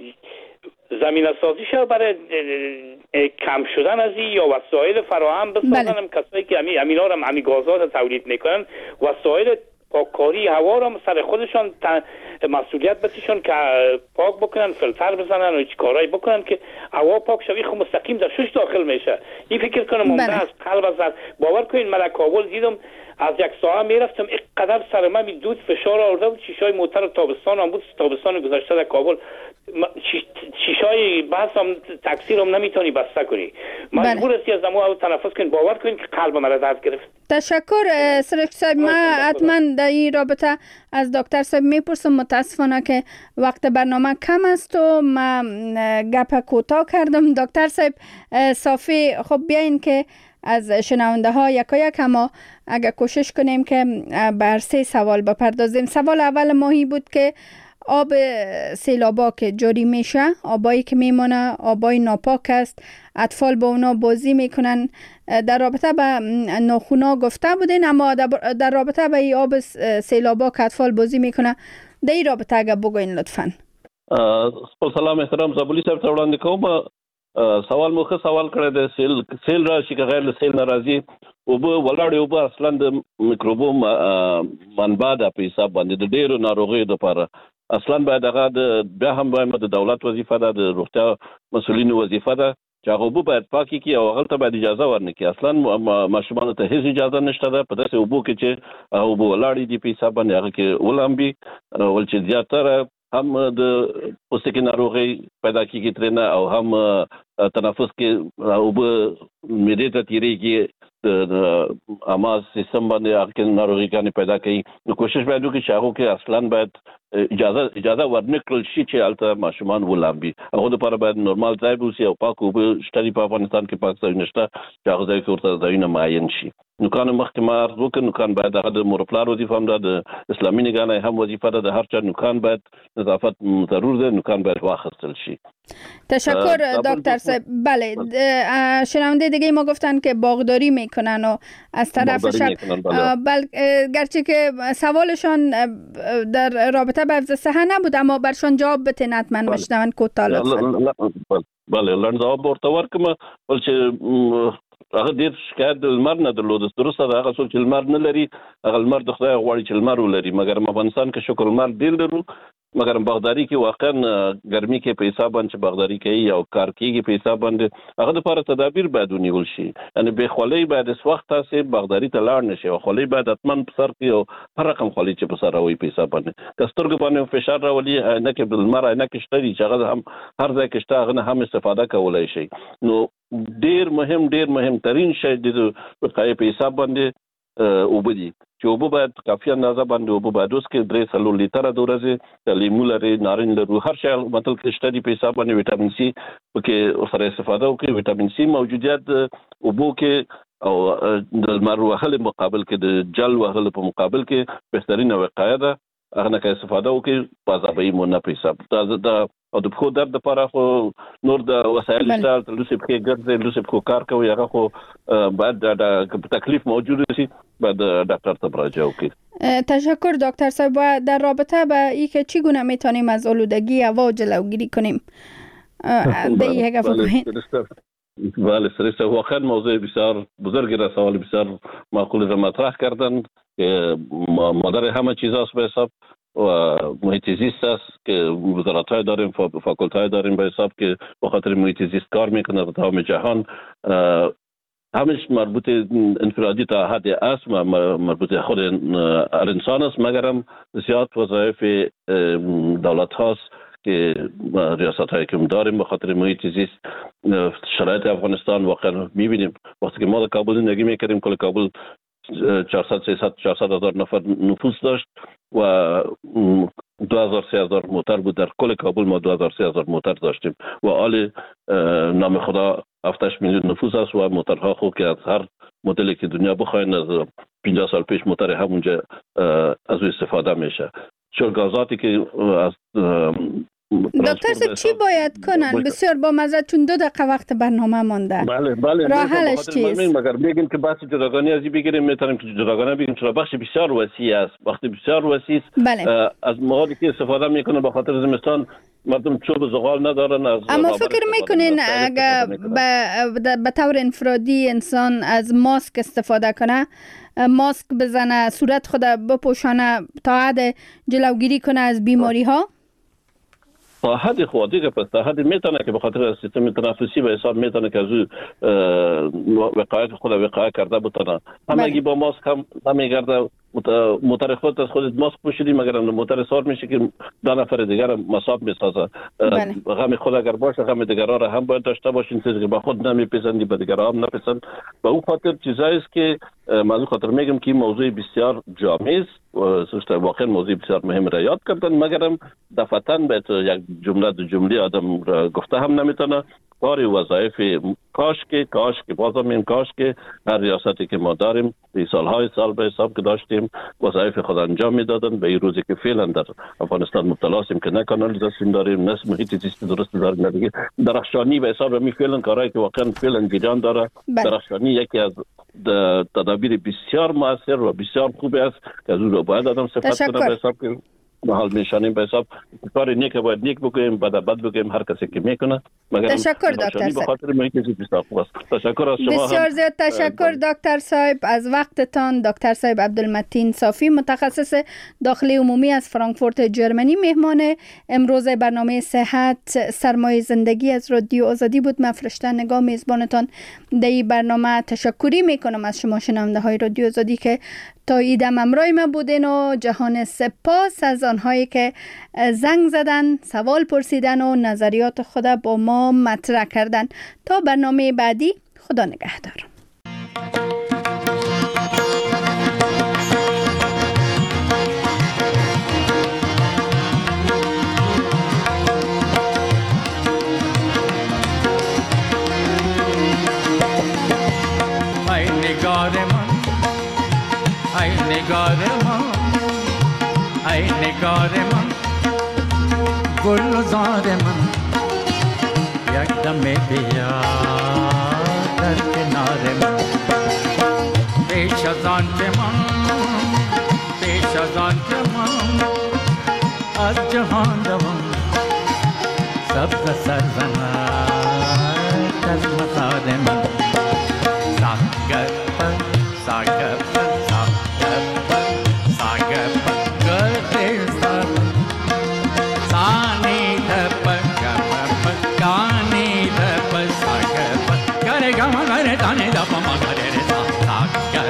زمینه سازی شود برای کم شدن از این یا وسایل فراهم بسازن. هم کسایی که همین همینا رو همین گازات تولید میکنن وسایل پاککاری هوا رو سر خودشان مسئولیت بتیشون که پاک بکنن، فیلتر بزنن و کارایی بکنن که هوا پاک شوی خود مستقیم در شش داخل میشه. این فکر کنم ممتاز است. قلب از باور کنین من کابل دیدم از یک ساعت میرفتم اینقدر سر من دود فشار آورده بود. شیشای موتر تابستان هم بود، تابستان گذشته در کابل شیشای بس هم تاکسی رو نمیتونی بسته کنی، مجبور هستی از دمو تنفس کنی. باور کنین که قلب من درد گرفت. تشکر سرشک صاحب. ما حتما در این رابطه از دکتر صاحب میپرسم. متاسفانه که وقت برنامه کم است و ما گپ کوتاه کردم. دکتر صاحب صافی خب بیاین که از شنونده ها یکا یک اما اگر کوشش کنیم که بر سه سوال بپردازیم. سوال اول ماهی بود که آب سیلابا که جاری میشه، آبایی که میمونه آبای ناپاک است، اطفال با اونا بازی میکنن. در رابطه با ناخونا گفته بودین، اما در رابطه با این آب سیلابا که اطفال بازی میکنه در این رابطه اگر بگوین لطفاً. سلام احترام زابلی صاحب ته وړاندې کوم. سوال مخه سوال کړی د سیل سیل راشي که غیر له سیل ناراضي اوبه ولاړې اوبه اصلا د میکروبو منبع ده په حساب باندې د ډېرو ناروغیو دپاره. اصلا باید هغه د بیا هم باید د دولت وظیفه ده، د روغتیا مسؤلینو وظیفه ده چې هغه اوبه باید پاکې کړي او هغه ته باید اجازه ورنکړي. اصلا ماشومانو ته هیڅ اجازه نشته ده په داسې اوبو کې چې هغه اوبه ولاړې دي په حساب باندې هغه کې ولامبي، ول چې زیاتره هم د پوستکي ناروغي پیدا کیږي ترنه او هم تنفس کې اوبه معدې ته تیریږي، د اما سیستم باندې هغه ناروغي کانه پیدا کوي. نو کوشش باید وکړي چې هغه کې اصلا باید اجازه اجازه ورنکړل شي چې البته ماشومان ولامبي. هغه لپاره باید نورمال ځای وسی او پاک اوبه شته په افغانستان کې پاک ځای نشته چې هغه ځای کې ورته ځایونه معین شي. نو کانه مخکې ما عرض وکړ نو کان باید هغه د مورپلار وظیفه هم ده، د اسلامي نگاه هم وظیفه ده، د هر چا نو کان باید نظافت ضرور ده، نو کان باید واخیستل شی. تشکر دکتر صاحب. بله شنونده دیگه ما گفتن که باغداری میکنن و از طرفشان بل گرچه که سوالشان در رابطه با حفظ صحه نبود اما برشان جواب بتین حتما بشنون کوتاه لطفا. بله لن جواب ورته ورکم. ول چې هغه ډیر شکایت د لمر نه درلود. درسته ده هغه څوک چې لمر نه لري هغه لمر د خدای غواړي چې لمر ولري، مګر افغانستان کې شکر لمر ډیر لرو، مګر باغداري کې واقعا ګرمي کې په حساب باندې باغداري کوي او کار کوي په حساب باندې هغه لپاره تدابیر باید ونیول شي. یعنی به خولۍ باید اس وخت تاسو باغداري ته لاړ نشي او خولۍ باید اتمن په سر کې او هر رقم خولۍ چې په سر راوي په حساب باندې کسترګ باندې فشار راولي نه کې بل مر نه کې شتري چې هغه هم هر ځای کې شته هغه هم استفاده کولای شي. نو ډیر مهم ډیر مهم ترين شی د وقایې په حساب باندې اوبه دي چې اوبه باید کافي اندازه باندې اوبه باید اوس کې درې څلور لیټره د ورځې لیمو لري، نارنج لري، هر شی مطلب کې شته دي په حساب باندې ویټامین سي پکې سره استفاده وکړي. ویټامین سي موجودیت اوبو کې او د لمر وهلو مقابل کې د جل وهلو په مقابل کې بهترینه وقایه ده. هغه نه کې استفاده وکړي په ځابې مونږ په حساب دا او د خو درد لپاره خو نور د وسایل شته، لوسې په ګرځي لوسې په کار کوي، هغه خو بعد د تکلیف موجود شي بعد دکتر ته مراجعه وکړي. تشکر دکتر صاحب. در رابطه با اینکه چگونه میتونیم از آلودگی هوا جلوگیری کنیم دیگه گفت بله سرسته واقعا موضوع بسیار بزرگی را سوال بسیار معقول را مطرح کردن که مادر همه چیز است به حساب و محیط زیست است که وزارت‌های داریم، فاکولت‌های داریم به حساب که به خاطر محیط زیست کار میکنه در تمام جهان. همش مربوط انفرادی تا حد است و مربوط خود انسان است، مگرم زیاد وظایف دولت هاست که ریاست هایی که داریم به خاطر محیط زیست. شرایط افغانستان واقعا میبینیم وقتی که ما در کابل زندگی میکردیم، کل کابل چهارصد سیصد چهارصد هزار نفر نفوس داشت و دو هزار سه هزار موتر بود. در کل کابل ما دو هزار سه هزار موتر داشتیم و حال نام خدا هفت میلیون نفوس است و موترها خوب که از هر مدلی که دنیا بخواین از پنجاه سال پیش موتر همونجا از او استفاده میشه. شرگازاتی که از دکتر صاحب چی باید کنن؟ بسیار با مزه، چون دو دقیقه وقت برنامه مانده. بله بله. راه حلش چیست؟ مگر بگیم که بحث جداگانه ازی بگیریم، میتونیم که جداگانه بگیم، چرا بخش بسیار وسیع است. وقتی بسیار وسیع است، بله. از موادی که استفاده میکنه به خاطر زمستان مردم چوب زغال ندارن. از اما فکر میکنین اگر به طور انفرادی انسان از ماسک استفاده کنه، ماسک بزنه، صورت خود بپوشانه تا حد جلوگیری کنه از بیماری ها؟ تا حد خود دیگه پس تا حد میتونه که به خاطر سیستم تنفسی به حساب میتونه که از وقایت خود وقایت کرده بتونه. همگی با ماسک هم نمیگرده. موتر خود از خودت ماسک پوشیدی مگر موتر سوار میشه که دو نفر دیگر مصاب میسازه. غم خود اگر باشه غم دیگرها را هم باید داشته باشین، چیزی که با خود نمیپسندی به دیگرها هم نپسند. به اون خاطر چیزایی است که من خاطر میگم که موضوع بسیار جامع است و سوشت واقعا موضوع بسیار مهم را یاد کردن، مگرم دفعتاً به یک جمله دو جمله آدم را گفته هم نمیتونه. کاری وظایف کاش که کاش که بازم این کاش که هر ریاستی که ما داریم این سالهای سال به حساب که داشتیم وظایف خود انجام میدادن. به این روزی که فعلا در افغانستان مبتلا هستیم که نه کانالیزاسیون داریم، نه محیط زیست درست داریم، نه دیگه درخشانی به حساب می فعلا کارهایی که واقعا فعلا جریان داره. درخشانی یکی از تدابیر بسیار موثر و بسیار خوب است که از اون رو باید آدم صفت کنه به حساب که محال میشانیم به حساب کار نیک باید نیک بگویم، بد بد بگویم، هر کسی که میکنه. تشکر دکتر صاحب. تشکر از شما. بسیار زیاد تشکر دکتر صاحب از وقتتان. دکتر صاحب عبدالمتین صافی، متخصص داخلی عمومی از فرانکفورت جرمنی، مهمان امروز برنامه صحت سرمایه زندگی از رادیو آزادی بود. من فرشته نگاه میزبانتان در این برنامه تشکری میکنم از شما شنونده های رادیو آزادی که تا ایدم امرای ما بودین و جهان سپاس از آنهایی که زنگ زدن، سوال پرسیدن و نظریات خود با ما مطرح کردن. تا برنامه بعدی، خدا نگهدار. ای نگار من، ای نگار من، گل و زار من، یک دم بیا در کنار من. پیش از آن که من، پیش از آن که من از جهان روم، سبز سرزند از مزار من. ساگر پر ساگر پر Dane da pama gare re sa sa ga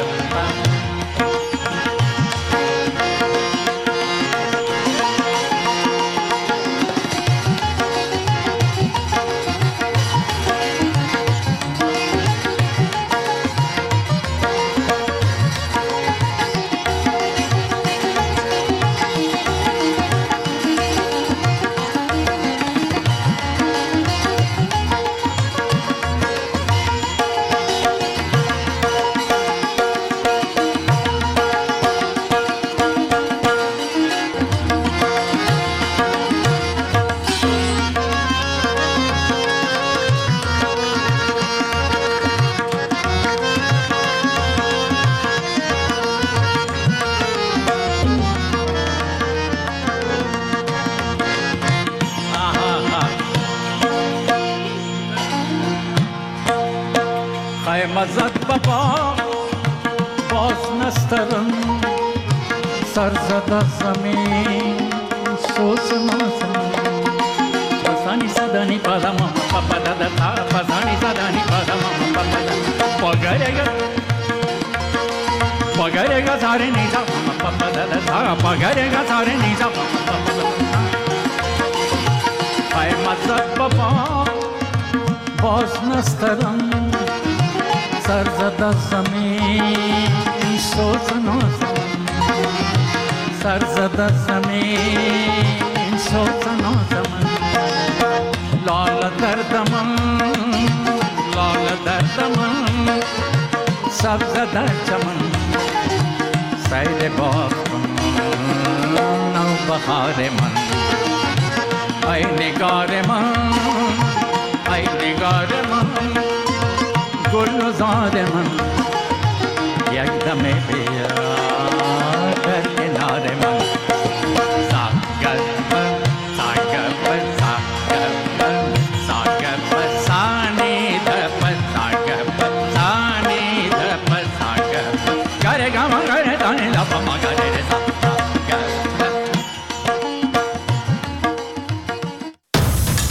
مزد بابا باز نسترم سرزده زمین سوز نازم پسانی صدانی پدم پپا دادا تا پسانی صدانی پدم پپا دادا پگرگا پگرگا ساره نیزا پپا دادا تا پگرگا ساره نیزا پپا دادا های مزد بابا باز نسترم سرزده زمین سوز نازم سرزده زمین سوز نازم لال دردم لال دردم سبز در چمن سیر باغ نو بهار من ای نگار من ای نگار من گل زار من یک دم بی